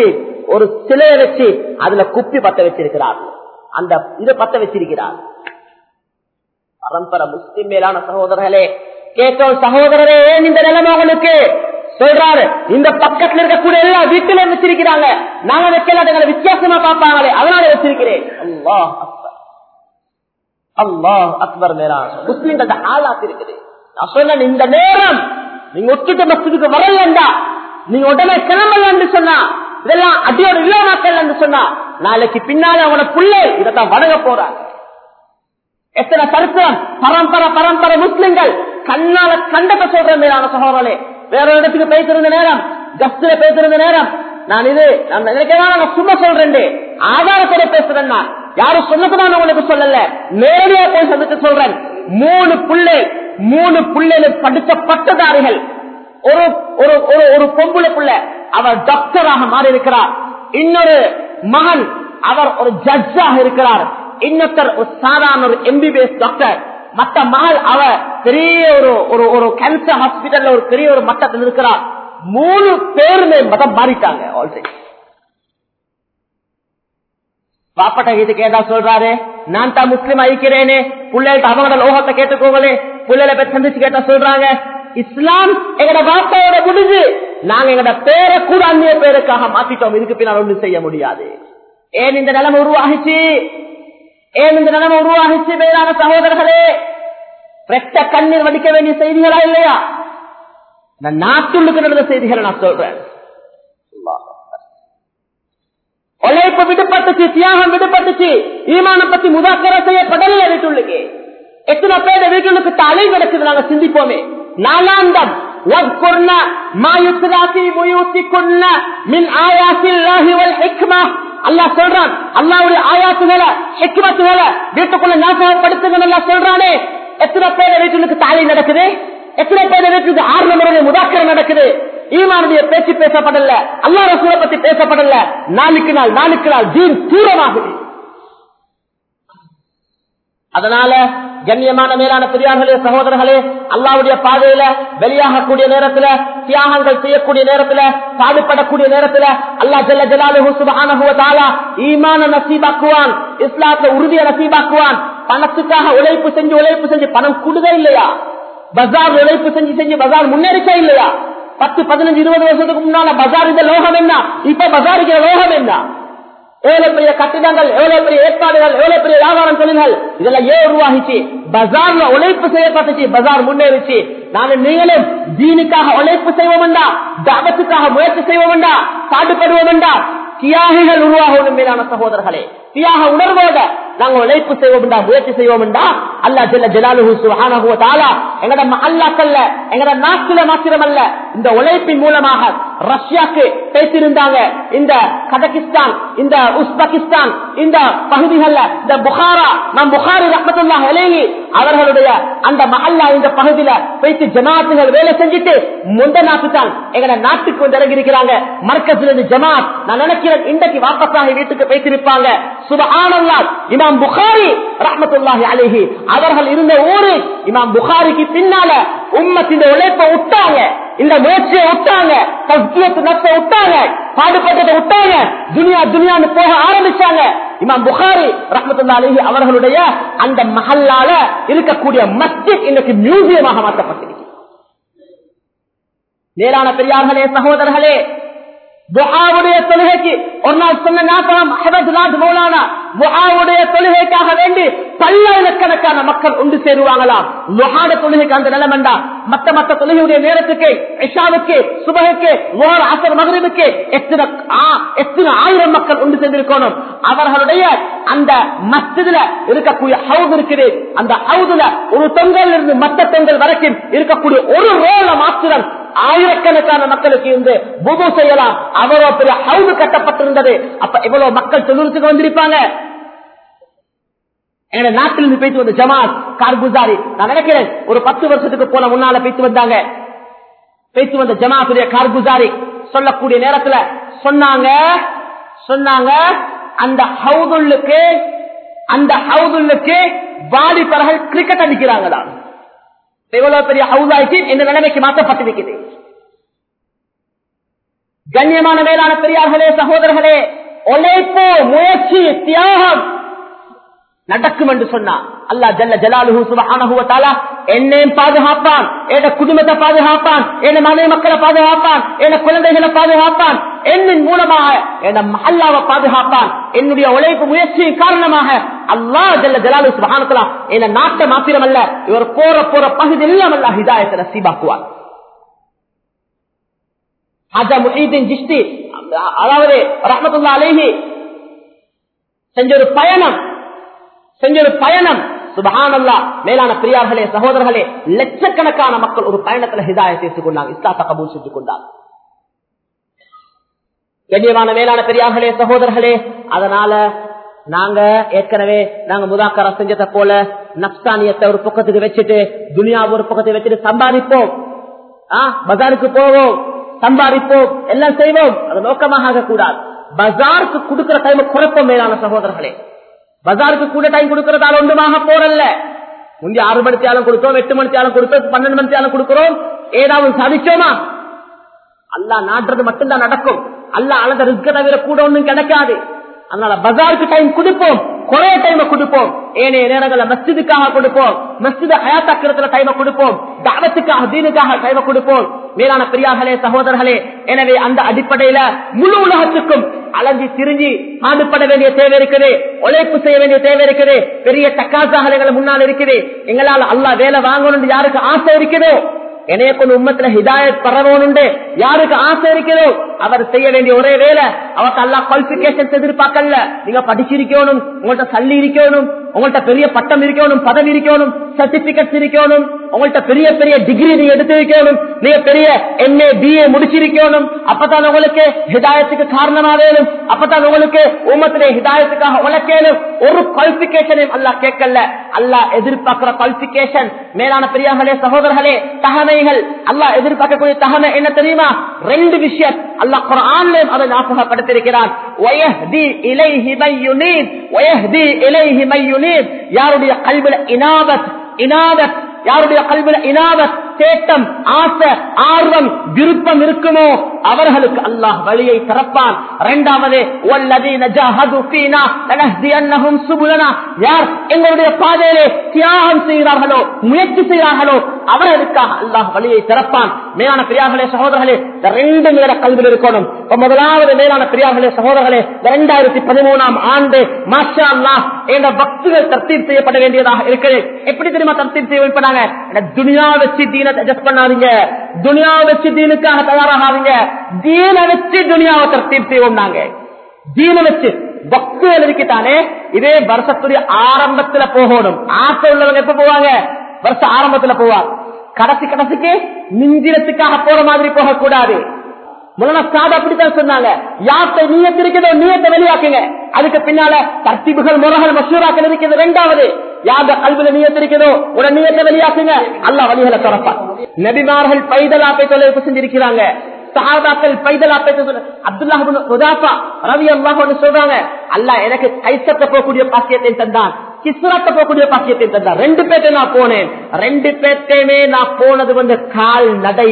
ஒரு சிலையை வச்சு அதுல குப்பி பத்த வச்சிருக்கிறார். அந்த இதை பத்த வச்சிருக்கிறார். பரம்பரை முஸ்லிம் மேலான சகோதரர்களே, கேட்கும் சகோதரரே, ஏன் இந்த நிலைமை உங்களுக்கு சொல்றாரு? இந்த பக்கத்துல இருக்கக்கூடிய எல்லாம் வீட்டுல வச்சிருக்கிறாங்க, நாங்க வைக்கல, வித்தியாசமா பார்ப்பாங்களே, அதனால வச்சிருக்கிறேன். அல்லாஹ் அக்பர், அல்லாஹ் அக்பர். மேலான முஸ்லிம்கிட்ட ஆளாத்து இருக்குது. நான் சொன்னேன், இந்த நேரம் நீங்க ஒட்டுட்டு மஸ்ஜிதுக்கு வரலண்டா, நீங்க உடனே கிளம்பலன்னு சொன்னா, இதெல்லாம் அடியோட இல்லாமக்கல் சொன்னா, நாளைக்கு பின்னால அவனோட பிள்ளை இதைத்தான் வணங்க போறாங்க. எத்தனை சரித்திரம், பரம்பரை முஸ்லிம்கள் கண்ணால கண்டத்தை சொல்ற மேலான சகோதரர்களே. வேற ஒரு இடத்துக்கு பேசிருந்த நேரம், கஸ்ட்ல பேசிருந்த நேரம், நான் சும்மா சொல்றேன், ஆதாரத்தோட பேசுறேன். நான் யாரும் சொன்னதுதான் உங்களுக்கு சொல்லல, நேரடியா போய் சந்தித்து சொல்றேன். 3 பிள்ளைகள் படித்த பட்டதாரிகள். ஒரு பொம்புளை பிள்ளை அவர் டாக்டராக மாறி இருக்கிறார். இன்னொரு மகன் அவர் ஒரு ஜட்ஜாக இருக்கிறார். இன்னொருத்தர் ஒரு சாதாரண ஒரு MBBS டாக்டர். மற்ற மகள் அவர் பெரிய ஒரு கேன்சர் ஹாஸ்பிட்டல்ல ஒரு பெரிய ஒரு மட்டத்தில் இருக்கிறார். 3 பேருமே மதம் மாறிட்டாங்க. ஆல்ரெடி பாப்பட்ட இது கேட்டா சொல்றாரு, நான் தான் முஸ்லிம் ஆயிக்கிறேனே, பிள்ளைகிட்ட அவங்களோட லோகத்தை கேட்டுக்கோங்களே. பிள்ளைகளை போய் சந்திச்சு கேட்டா சொல்றாங்க, இஸ்லாம் எங்கட பாப்பாவோட முடிஞ்சு, நாங்க எங்கட பேரை கூட அந்நிய பேருக்காக மாத்திட்டோம், இதுக்கு பின்னால் ஒன்றும் செய்ய முடியாது. ஏன் இந்த நிலைமை உருவாகிச்சு? மேலான சகோதரர்களே, ரெட்ட கண்ணீர் வடிக்க வேண்டிய செய்திகளா இல்லையா? நான் நாட்டுக்கு நடந்த செய்திகளை நான் சொல்றேன். உழைப்பு விடுபட்டுச்சு, தியாகம் விடுபட்டுச்சு, ஈமானை பத்தி முதாக்கரா செய்யப்படல. வீட்டுள்ளுக்கு எத்தனை பேர் வீட்டுக்கு தலை நடக்குது, நாங்க சிந்திப்போமே. 4 அல்லாஹ் சொல்றான், அல்லாஹ்வுடைய ஆயாத்துகளை ஹிக்மத்துகளை வீட்டுக்குள்ள ஞாபகப்படுத்துங்க சொல்றானே. எத்தனை பேர் வீட்டுக்கு தாலி நடக்குது, எத்தனை பேர் வீட்டுக்கு 6 முறை முதாக்கரம் நடக்குது, ஈமானுடைய பேச்சு பேசப்படல, அல்லாஹ் ரசூலை பத்தி பேசப்படல. நாளுக்கு நாள் தீன் தூரமாகுது. அதனால கண்ணியமான மேலான பெரியார்களே, சகோதரர்களே, அல்லாஹ்வுடைய பாதையில வெளியாகக்கூடிய நேரத்துல, தியாகங்கள் செய்யக்கூடிய நேரத்துல, பாடுபடக்கூடிய நேரத்துல அல்லாஹ் ஜல்ல ஜலாலுஹு சுப்ஹானஹு வ தஆலா ஈமான நசீபாக்குவான், இஸ்லாத்தை உறுதியை நசீபாக்குவான். பணத்துக்காக உழைப்பு செஞ்சு பணம் கூடுதா இல்லையா? பஜார் உழைப்பு செஞ்சு பஜார் முன்னேறிச்சா இல்லையா? 10, 15, 20 வருஷத்துக்கு முன்னால பஜார் இந்த லோகம் என்ன, இப்ப பஜாருக்கு லோகம் என்ன? எவ்வளவு பெரிய கட்டிடங்கள், எவ்வளவு பெரிய ஏற்பாடுகள், எவ்வளவு பெரிய வியாபாரம் தொழில்கள், இதெல்லாம் ஏன் உருவாகிச்சு? பஜார்ல உழைப்பு செய்யப்பட்டுச்சு, பஜார் முன்னேறிச்சு. நானும் நீங்களும் தீனுக்காக உழைப்பு செய்வோம் என்றா, தாவத்துக்காக முயற்சி செய்வோம் என்றா, பாடுபடுவோம் என்றா, தியாகிகள் உருவாகணும். மேலான சகோதரர்களே, தியாக உணர்வோட நாங்க உழைப்பு செய்வோம் என்றா, முயற்சி செய்வோம் என்றா, அல்லாஹ் ஜல்ல ஜலாலுஹு சுப்ஹானஹு வ தஆலா எங்கட மஹல்லாக்கல்ல, எங்கட நாட்டுல மாத்திரமல்ல, இந்த உழைப்பின் மூலமாக ரஷ்யாக்கு பேசியிருந்தாங்க, இந்த கஜகிஸ்தான், இந்த உஸ்பெகிஸ்தான், இந்த பகுதிகள்ல, இந்த புகாரா, நம் புகாரி ரஹ்மத்துல்லாஹி அலைஹி அவர்களுடைய அந்த மஹல்லா, இந்த பகுதியில பேசி ஜமாத்துகள் வேலை செஞ்சுட்டு முந்த நாட்டுத்தான் எங்கட நாட்டுக்கு வந்து இறங்கி இருக்கிறாங்க. மர்கஸ்ல இருந்து ஜமாத், நான் நினைக்கிறேன் இன்றைக்கு வாபஸாகி வீட்டுக்கு பேசியிருப்பாங்க. சுப்ஹானல்லாஹ். இமாம் புகாரி ரஹ்மத்துல்லாஹி அலைஹி அவர்கள் இருந்த ஊரு, இமாம் புகாரிக்கு பின்னால உம்மத்தின் உழைப்பை விட்டாங்க, இந்த முயற்சியை விட்டாங்க, தஸ்கியத்து நஃப்ஸை விட்டாங்க, பாடுபட்டதை விட்டாங்க, துனியான்னு போக ஆரம்பிச்சாங்க. இமாம் புகாரி ரஹ்மத்துல்லாஹி அலைஹி அவர்களுடைய அந்த மஹல்லால இருக்கக்கூடிய மஸ்ஜித் இன்னைக்கு மியூசியமாக மாற்றப்பட்டிருக்கு. மேலான பெரியார்களே, சகோதரர்களே, துஆவுடைய தொழுகைக்கு ஒரு நாள் சொன்ன ஞாபகம், அஹ்மத் மௌலானா துஆவுடைய தொழுகைக்காக வேண்டி பல்லாயிரக்கணக்கான மக்கள் ஒன்று சேருவாங்களாம். துஆட தொழுகைக்கு அந்த நிலைமண்டா, மத்த தொழுகையுடைய நேரத்துக்கு, இஷாவுக்கு, சுபஹுக்கு, லுஹர், அஸ்ர், மக்ரிபுக்கு எத்தனை ஆயிரம் மக்கள் ஒன்று சேர்ந்திருக்கணும். அவர்களுடைய அந்த மஸ்ஜிதுல இருக்கக்கூடிய ஹவுது இருக்குது, அந்த ஹவுதுல ஒரு தொங்கல் இருந்து மற்ற தொங்கல் வரைக்கும் இருக்கக்கூடிய ஒரு ரோல மாத்திரம் ஆயிரக்கணக்கான மக்களுக்கு இருந்து புது செய்யலாம். அவ்வளவு பெரிய ஹவுது கட்டப்பட்டிருந்தது. அப்ப எவ்வளவு மக்கள் தொழிலுக்கு வந்திருப்பாங்க. எங்க நாட்டிலிருந்து பேசி வந்த ஜமாத் கார்குசாரி, நான் நினைக்கிறேன் ஒரு 10 வருஷத்துக்கு போல முன்னால பேசி வந்தாங்க. பேசி வந்த ஜமாத்துடைய கார்குசாரி சொல்லக்கூடிய நேரத்துல சொன்னாங்க அந்த ஹவுதுல்லுக்கு வாலிபர்கள் கிரிக்கெட் அடிக்கிறாங்களா. எவ்வளவு பெரிய ஹவுதாய்க்கு இந்த நிலைமைக்கு மாற்றப்பட்டிருக்கிறது. கண்ணியமான மேலான பெரியார்களே சகோதரர்களே, உழைப்பு, முயற்சி, தியாகம் நடக்கும் என்று சொன்னா அல்லாஹ் ஜல்ல ஜலாலுஹு சுப்ஹானஹு வ தஆலா என்னையும் பாதுகாப்பான், என் குடும்பத்தை பாதுகாப்பான், என் மனைவி மக்களை பாதுகாப்பான், என் குழந்தைகளை பாதுகாப்பான், என்னின் மூலமாக என் மஹல்லாவை பாதுகாப்பான். என்னுடைய உழைப்பு முயற்சியின் காரணமாக அல்லாஹ் ஜல்ல ஜலாலுஹு சுப்ஹானஹு வ தஆலா என் நாட்டை மாத்திரமல்ல, இவர் போற பகுதி எல்லாம் அல்லாஹ் ஹிதாயத்தை நசீபாக்குவார். ஹஜ்ஜா முஹீதீன் ஜிஷ்தி அதாவது ரஹ்மத்துல்லாஹி அலைஹி செஞ்ச ஒரு பயணம் சுப்ஹானல்லாஹ். மேலான பெரியார்களே சகோதரர்களே, லட்சக்கணக்கான மக்கள் ஒரு பயணத்துல ஹிதாயத்தை ஏற்றுக்கொண்டாங்க, இஸ்லாத்தை கபூல் செஞ்சு கொண்டாங்க. கண்ணியமான மேலான பெரியார்களே சகோதரர்களே, அதனால நாங்க ஏற்கனவே முதாக்கரா செஞ்சதை போல நப்சானியத்தை ஒரு பக்கத்துக்கு வச்சுட்டு துனியாவை ஒரு பக்கத்துக்கு வச்சுட்டு சம்பாதிப்போம், பஜாருக்கு போவோம், சம்பாதிப்போம், எல்லாம் செய்வோம். அது நோக்கமாக ஆகக்கூடாது. பஜாருக்கு கொடுக்கிற டைம் குறைப்போம். மேலான சகோதரர்களே, பஜாருக்கு கூட டைம் கொடுக்கறதால ஒன்றுமாக போறல்ல. முந்தைய 6 மணித்தியாலும் கொடுத்தோம், 8 மணித்தியாலும் கொடுத்தோம், 12 மணித்தியாலும் கொடுக்கிறோம். ஏதாவது சாதிச்சோமா? அல்லாஹ் நாடுறது மட்டும்தான் நடக்கும். அல்லாஹ் அளந்த ரிஸ்க தவிர கூட ஒன்றும் கிடைக்காது. அதனால பஜாருக்கு டைம் கொடுப்போம், குறைய டைம் கொடுப்போம். ஏனைய நேரங்களில் மஸ்ஜிதுக்காக கொடுப்போம், மஸ்ஜித் ஹயாத்தாக்கிறதுல டைம் கொடுப்போம், தாவத்துக்காக தீனுக்காக டைம் கொடுப்போம். மேலான பெரியார்களே சகோதரர்களே, எனவே அந்த அடிப்படையில முழு உலகத்துக்கும் அலைஞ்சி திரிஞ்சி பாடுபட வேண்டிய தேவை இருக்குது, உழைப்பு செய்ய வேண்டிய தேவை இருக்குது. பெரிய தக்காசாகலைகள் முன்னால் இருக்குது. எங்களால் அல்லாஹ் வேலை வாங்கணும் யாருக்கு ஆசை இருக்குதோ, என்னைய கொண்டு உம்மத்துல ஹிதாயத் பரவணுண்டு யாருக்கு ஆசை இருக்கிறதோ அவர் செய்ய வேண்டிய ஒரே வேலை, அவருக்கு அல்லாஹ் குவாலிபிகேஷன் எதிர்பார்க்கல. நீங்க படிச்சிருக்கணும், உங்கள்ட்ட சல்லி இருக்கணும், உங்கள்ட்ட பெரிய பட்டம் இருக்கணும், பதவி இருக்கணும், சர்டிபிகேட் இருக்கணும், உங்கள்ட்ட பெரிய பெரிய டிகிரி நீங்க எடுத்திருக்கணும், நீங்க பெரிய MA BA முடிச்சிருக்கணும். அப்பதான் உங்களுக்கு ஹிதாயத்துக்கு காரணமா வேணும், அப்பதான் உங்களுக்கு உம்மத்திலே ஹிதாயத்துக்காக உழைக்கணும். ஒரு குவாலிபிகேஷனையும் அல்லாஹ் கேட்கல. அல்லாஹ் எதிர்பார்க்கிற குவாலிபிகேஷன் மேலான பெரியார்களே சகோதரர்களே, தகமைகள். அல்லாஹ் எதிர்பார்க்கக்கூடிய தகமை என்ன தெரியுமா? 2 விஷயம் அல்லாஹ் குர்ஆன்ல அதை ஞாபகப்படுத்தியிருக்கிறான். வயஹ்தி இலைஹி மய்யுனீப் வயஹ்தி இலைஹி மய்யுனீப். யாருடைய கல்வில இனாதத் யாருடைய கல்வில இனாதத் தேட்டம், ஆசை, ஆர்வம், விருப்பம் இருக்குமோ அவர்களுக்கு அல்லாஹ் வழியை திறப்பான். 2வது வல்லதீன ஜஹது ஃபீனா லனஹ்தியன்னஹும் சுபுலனா. யார் எங்களுடைய பாதையிலே தியாகம் செய்கிறார்களோ, முயற்சி செய்கிறார்களோ அவர்களுக்காக அல்லாஹ் வழியை திறப்பான். மேலான பெரியார்களே சகோதரர்களே, 2 மேல கல்வியில் இருக்கணும். முதலாவது மேலான பெரியார்களே சகோதரர்களே, 2013ஆம் ஆண்டு மாஷா அல்லாஹ் என்ற பக்திகள் தர்த்தீப் செய்யப்பட வேண்டியதாக இருக்கிறது. எப்படி தெரியுமா தர்த்தீப் செய்யப்படாங்க? துனியா வச்சு தீனை அட்ஜஸ்ட் பண்ணாதீங்க, துனியா வச்சு தீனுக்காக தயாராகாதீங்க, தீனை வச்சு துனியாவை தர்த்தீப் செய்வோம். நாங்க தீனை வச்சு பக்திகள் இருக்குதானே, இதே வருஷத்துடைய ஆரம்பத்துல போகணும். ஆசை உள்ளவங்க எப்ப போவாங்க? வருஷ ஆரம்பத்துல போவாங்க. கடைசிக்கு மிஞ்சினத்துக்காக போற மாதிரி போகக்கூடாது. முரணஸ்தாது அப்படித்தான் சொன்னாங்க. யார்த்தை நீயத்து இருக்கிறதோ நீயத்தை வெளியாக்குங்க, அதுக்கு பின்னால தர்த்தீபுகள் முறைகள் மஷூராக்கள் இருக்கிறது. 2வது யாத கல்வில நீயத்து இருக்கிறதோ உட நீயத்தை வெளியாக்குங்க, அல்லாஹ் வழிகளை திறப்பான். நபிமார்கள் பைதலாப்பை தொலைப்பு செஞ்சிருக்கிறாங்க, சஹாபாக்கள் பைதலாப்பை. அப்துல்லாஹ் இப்னு ஹுதாஃபா ரலியல்லாஹு அன்ஹு சொல்றாங்க, அல்லாஹ் எனக்கு கைசத்த போகக்கூடிய பாக்கியத்தை தந்தான், கிஸ்ராத்த போகக்கூடிய பாக்கியத்தை தந்தான். 2 பேர்ட்ட நான் போனேன். 2 பேர்த்தையுமே நான் போனது கால்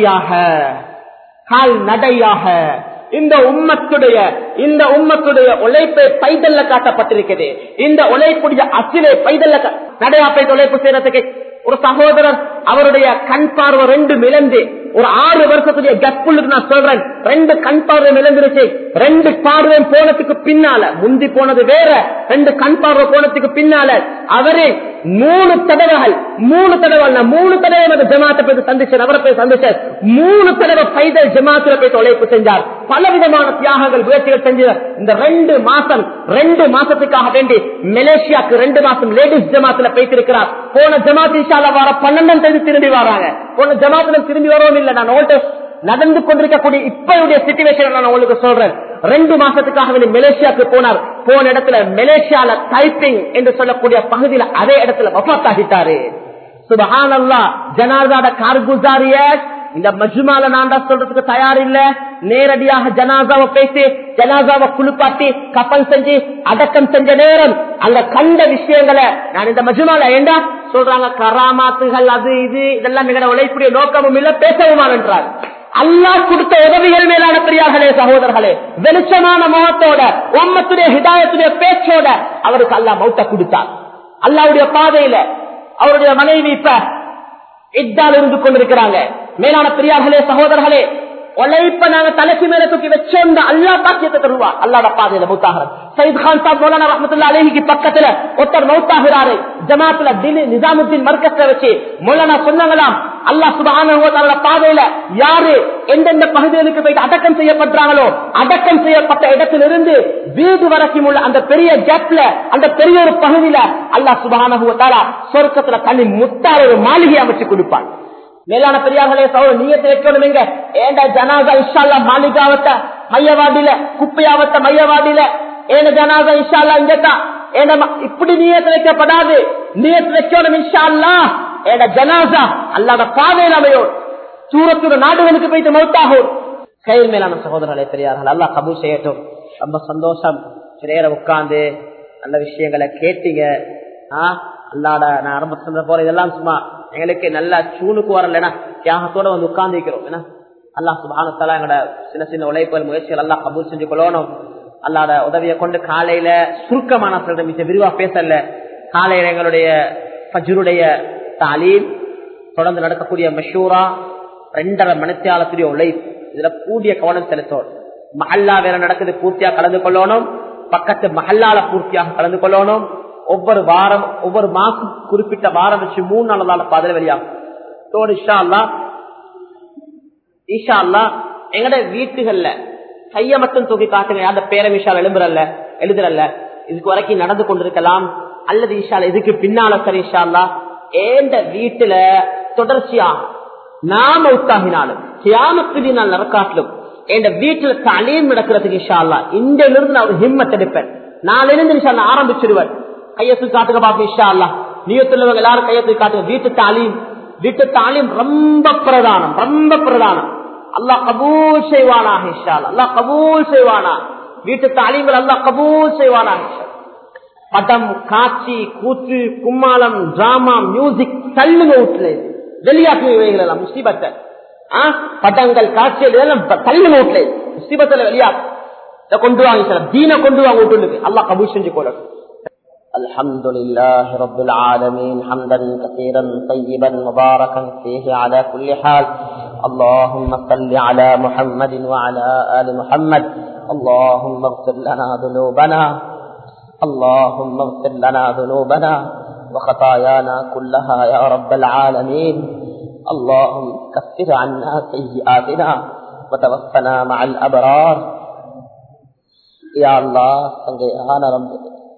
நடையாக இந்த உம்மத்துடைய உழைப்பை பைதல்ல காட்டப்பட்டிருக்கிறது. இந்த உழைப்புடைய அசிலை பைதல்ல நடையாப்பை உழைப்பு செய்யறதுக்கு ஒரு சகோதரர் அவருடைய கண் பார்வை 2 இழந்து ஒரு 6 வருஷத்துடைய கப்புள்ளுக்கு நான் சொல்றேன், 2 கண் பார்வை இழந்துருச்சு. 2 பார்வை போனதுக்கு பின்னால முந்தி போனது வேற, 2 கண் பார்வை போனதுக்கு பின்னால அவரே 3 தடவை ஜமாத்தை போய் சந்திச்சார். அவரை போய் சந்திச்சார். 3 தடவை பைதல் ஜமாத்துல போய் உழைப்பு செஞ்சார். பலவிதமான தியாகங்கள் முயற்சிகள் செஞ்சார். இந்த 2 மாசத்துக்காக வேண்டி மலேசியாவுக்கு 2 மாசம் லேடிஸ் ஜமாத்துல போய்த்திருக்கிறார். போன ஜமாத் இன்ஷால்லா வர 12ஆம் தேதி திரும்பி வராங்க. போன ஜமாத்துல திரும்பி வரவும் இல்லை. நான் நடந்து கொண்டிருக்கக்கூடிய இப்ப சிச்சுவேஷன் நான் உங்களுக்கு சொல்றேன். 2 மாசத்துக்காக வேண்டி மலேசியாவுக்கு போனார். போன இடத்துல மலேசியால டைப்பிங் என்று சொல்லக்கூடிய பகுதியில் அதே இடத்துல வஃபாத் ஆகிட்டாரு. சுப்ஹானல்லாஹ். ஜனாஸாட கார்குசாரிய இந்த மஜ்மால நான் தான் சொல்றதுக்கு தயார் இல்ல. நேரடியாக ஜனாசாவை பேசி ஜனாசாவை குளிப்பாட்டி கப்பல் செஞ்சு அடக்கம் செஞ்ச நேரம் அங்க கண்ட விஷயங்களை நான் இந்த மஜ்மால ஏண்டா சொல்றாங்க, கராமாத்துகள் அது இது இதெல்லாம் மிக உழைப்புடைய நோக்கமும் இல்ல, பேசவுமான் என்றார். அல்லாஹ் கொடுத்த உதவிகள் மேலான பெரியார்களே சகோதரர்களே, வெளிச்சமான முகத்தோட உம்மத்துடைய ஹிதாயத்துடைய பேச்சோட அவருக்கு அல்லாஹ் மௌத்த கொடுத்தார். அல்லாஹ்வுடைய பாதையில அவருடைய மனைவி இப்ப இத்தால் இருந்து கொண்டிருக்கிறாங்க. மேலான பெரியார்களே சகோதரர்களே, உழைப்ப நாங்க தலைக்கு மேல தூக்கி வச்சோம், அல்லா பாக்கியத்தை தருவா. அல்லாத பாதையில மௌத்தாகிறார். சயீத் கான் சாப் மௌலானா ரஹ்மத்துல்லாஹி அலைஹிக்கு பக்கத்துல ஒருத்தர் மௌத்தாகிறாரு. ஜமாத்துல நிசாமுத்தீன் மர்கஸ்ல வச்சு மௌலானா சொன்னாங்களாம், அல்லாஹ் சுப்ஹானஹு வ தஆலா பாதையில யாரு எந்தெந்த பகுதிகளுக்கு போயிட்டு அடக்கம் செய்யப்படுறாங்களோ, அடக்கம் செய்யப்பட்ட இடத்திலிருந்து வீடு வரைக்கும் உள்ள அந்த பெரிய கேப்ல, அந்த பெரிய ஒரு பகுதியில அல்லாஹ் சுப்ஹானஹு வ தஆலா சொர்க்கத்துல தனி முத்தார ஒரு மாளிகை அமைச்சு கொடுப்பான். மேலான பெரியார்களே சகோதரர், நீயத்தை வைக்கணும். எங்க ஏண்ட ஜனாசா இன்ஷா அல்லாஹ் மாளிகாவத்த மையவாடியில, குப்பையாவத்த மையவாடியில ஏண்ட ஜனாசா இன்ஷா அல்லாஹ் இங்கதான். இப்படி நீயத்தை வைக்கப்படாது. நீயத்தை வைக்கணும் இன்ஷா அல்லாஹ் ஏண்ட ஜனாசா அல்லாஹ்வுடைய பாதையில் அமையும். சூரத்துடைய நாடுகளுக்கு போயிட்டு மௌத்தாகும். கையில் மேலான சகோதரர்களே பெரியார்கள், அல்லாஹ் கபூல் செய்யட்டும். ரொம்ப சந்தோஷம். நேரம் உட்கார்ந்து நல்ல விஷயங்களை கேட்டீங்க. அல்லாட நான் ஆரம்பத்துல போற இதெல்லாம் சும்மா எங்களுக்கு நல்லா சூனுக்கு வரலன்னா தியாகத்தோட வந்து உட்கார்ந்து இருக்கிறோம். ஏன்னா அல்லாஹ் சுப்ஹானஹு வ தஆலா எங்களோட சின்ன சின்ன உழைப்புகள் முயற்சிகள் எல்லாம் கபூல் செஞ்சு கொள்ளணும். அல்லாட உதவியை கொண்டு காலையில சுருக்கமான சொல்ற மிச்ச விரிவா பேசல. காலையில எங்களுடைய ஃபஜ்ருடைய தாலீம், தொடர்ந்து நடக்கக்கூடிய மஷூரா, 2.5 மணித்தியாலத்துடைய உழைப்பு, இதுல கூடிய கவனம் செலுத்தோம். மஹல்லா வேற நடக்குது, பூர்த்தியா கலந்து கொள்ளணும். பக்கத்து மஹல்லால பூர்த்தியாக கலந்து கொள்ளணும். ஒவ்வொரு வாரம் ஒவ்வொரு மாசம் குறிப்பிட்ட வாரம் வச்சு 3 நாள் பாதையில வெளியாகும். இன்ஷா அல்லாஹ் எங்கட வீட்டுகள்ல கைய மட்டும் தூக்கி காட்டுங்க. அந்த பேரம் இன்ஷா எழுதுறல்ல இதுக்கு வரைக்கும் நடந்து கொண்டிருக்கலாம். அல்லது இன்ஷா இதுக்கு பின்னால சரி இன்ஷா அல்லாஹ் ஏண்ட வீட்டுல தொடர்ச்சியா நாம உத்தாகினாலும் கியாமத்து நாள் நடக்காட்டிலும் என் வீட்டுல தலீம் நடக்கிறதுக்கு இன்ஷா அல்லாஹ் இன்றையில இருந்து நான் ஒரு ஹிம்மத் எடுப்பேன். நாளிலிருந்து இன்ஷா அல்லாஹ் ஆரம்பிச்சிடுவேன். கையத்து காட்டுங்க பாப்பா இன்ஷா அல்லாஹ். நீயத்துள்ளவங்க எல்லாரும் கையத்து காட்டுங்க. வீட்டு தாலீம் ரொம்ப பிரதானம், ரொம்ப பிரதானம். அல்லாஹ் கபூல் செய்வானாக இன்ஷா அல்லாஹ். அல்லாஹ் கபூல் செய்வானா. வீட்டு தாலீம்கள் அல்லாஹ் கபூல் செய்வானாக. படம், காட்சி, கூத்து, கும்மாளம், டிராமா, மியூசிக் தள்ளுங்க வீட்டுல வெளியாக்குவீர்கள் எல்லாம் முஸ்லிபத்தை. படங்கள், காட்சிகள் இதெல்லாம் தள்ளுங்க வீட்டுல முஸ்லிபத்துல வெளியாக்கு கொண்டு வாங்க. தீன கொண்டு வாங்க வீட்டுக்கு. அல்லாஹ் கபூல் செஞ்சு கொள்ளணும். الحمد لله رب العالمين حمدا كثيرا طيبا مباركا فيه على كل حال. اللهم صل على محمد وعلى آل محمد. اللهم اغفر لنا ذنوبنا، اللهم اغفر لنا ذنوبنا وخطايانا كلها يا رب العالمين. اللهم كفر عنا سيئاتنا وتوفنا مع الأبرار. يا الله سنجيانا رب،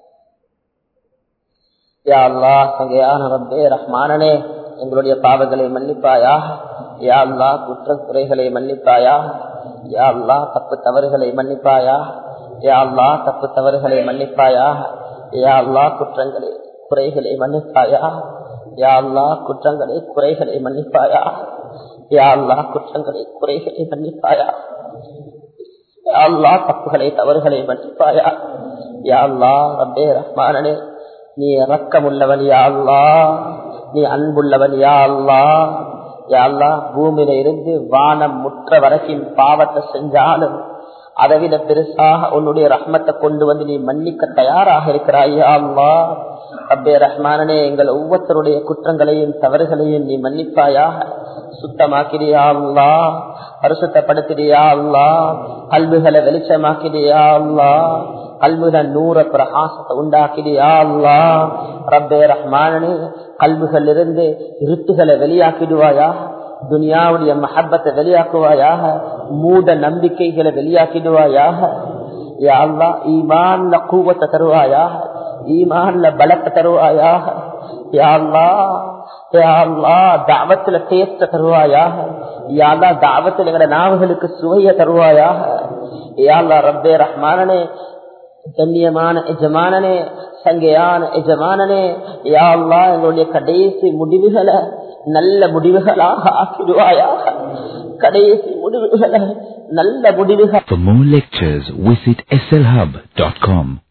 யா அல்லாஹ் சங்கையான ரப்பே ரஹ்மானனே, எங்களுடைய பாவங்களை மன்னிப்பாயா. யா அல்லாஹ் குற்ற குறைகளை மன்னிப்பாயா. யா அல்லாஹ் தப்பு தவறுகளை மன்னிப்பாயா. யா அல்லாஹ் தப்பு தவறுகளை மன்னிப்பாயா. யா அல்லாஹ் குற்றங்களை குறைகளை மன்னிப்பாயா. யா அல்லாஹ் குற்றங்களை குறைகளை மன்னிப்பாயா. யா அல்லாஹ் குற்றங்களை குறைகளை மன்னிப்பாயா. யா அல்லாஹ் தப்புகளை தவறுகளை மன்னிப்பாயா. யா அல்லாஹ் ரப்பே ரஹ்மானனே, நீ இரக்கமுள்ளவன் யா அல்லாஹ், நீ அன்புள்ளவன் யா அல்லாஹ். யா அல்லாஹ் பூமியில இருந்து வானம் முற்ற வரைக்கும் பாவத்தை செஞ்சாலும் அதை விட பெருசாக உன்னுடைய ரஹ்மத்தை கொண்டு வந்து நீ மன்னிக்க தயாராக இருக்கிறாய் யா அல்லாஹ். ரப்பே ரஹ்மானனே, எங்கள் ஒவ்வொருத்தருடைய குற்றங்களையும் தவறுகளையும் நீ மன்னிப்பாயாக. சுத்தமாக்கிறியா அல்லாஹ், பரிசுத்தப்படுத்தியா அல்லாஹ், கல்விகளை வெளிச்சமாக்கிறியா அல்லாஹ், கல்வில நூற பிரகாசத்தை உண்டாக்கிறியா அல்லாஹ். ரப்பே ரஹ்மானனே, கல்விகள் இருந்து இருட்டுகளை வெளியாக்கிடுவாயா. துனியாவுடைய மஹப்பத்தை வெளியாக்குவாயாக. மூட நம்பிக்கைகளை வெளியாக்கிடுவாயாக. யா அல்லாஹ் ஈமான்ல கூவத்தை தருவாயாக, ஈமான்ல பலத்தை தருவாயாக. யா அல்லாஹ், யா அல்லாஹ் தாவத்துல டேஸ்ட தருவாயாக. யா அல்லாஹ் தாவத்துல எங்கட நாவுகளுக்கு சுவைய தருவாயாக. யா அல்லாஹ் ரப்பே ரஹ்மானனே, கண்ணியமான எஜமானனே, சங்கையான எஜமானனே, யா அல்லாஹ் எங்களுடைய கடைசி முடிவுகளை நல்ல முடிவுகளாக ஆக்கிடுவாயாக. கடைசி முடிவுகளை நல்ல முடிவுகள். For more lectures, visit slhub.com.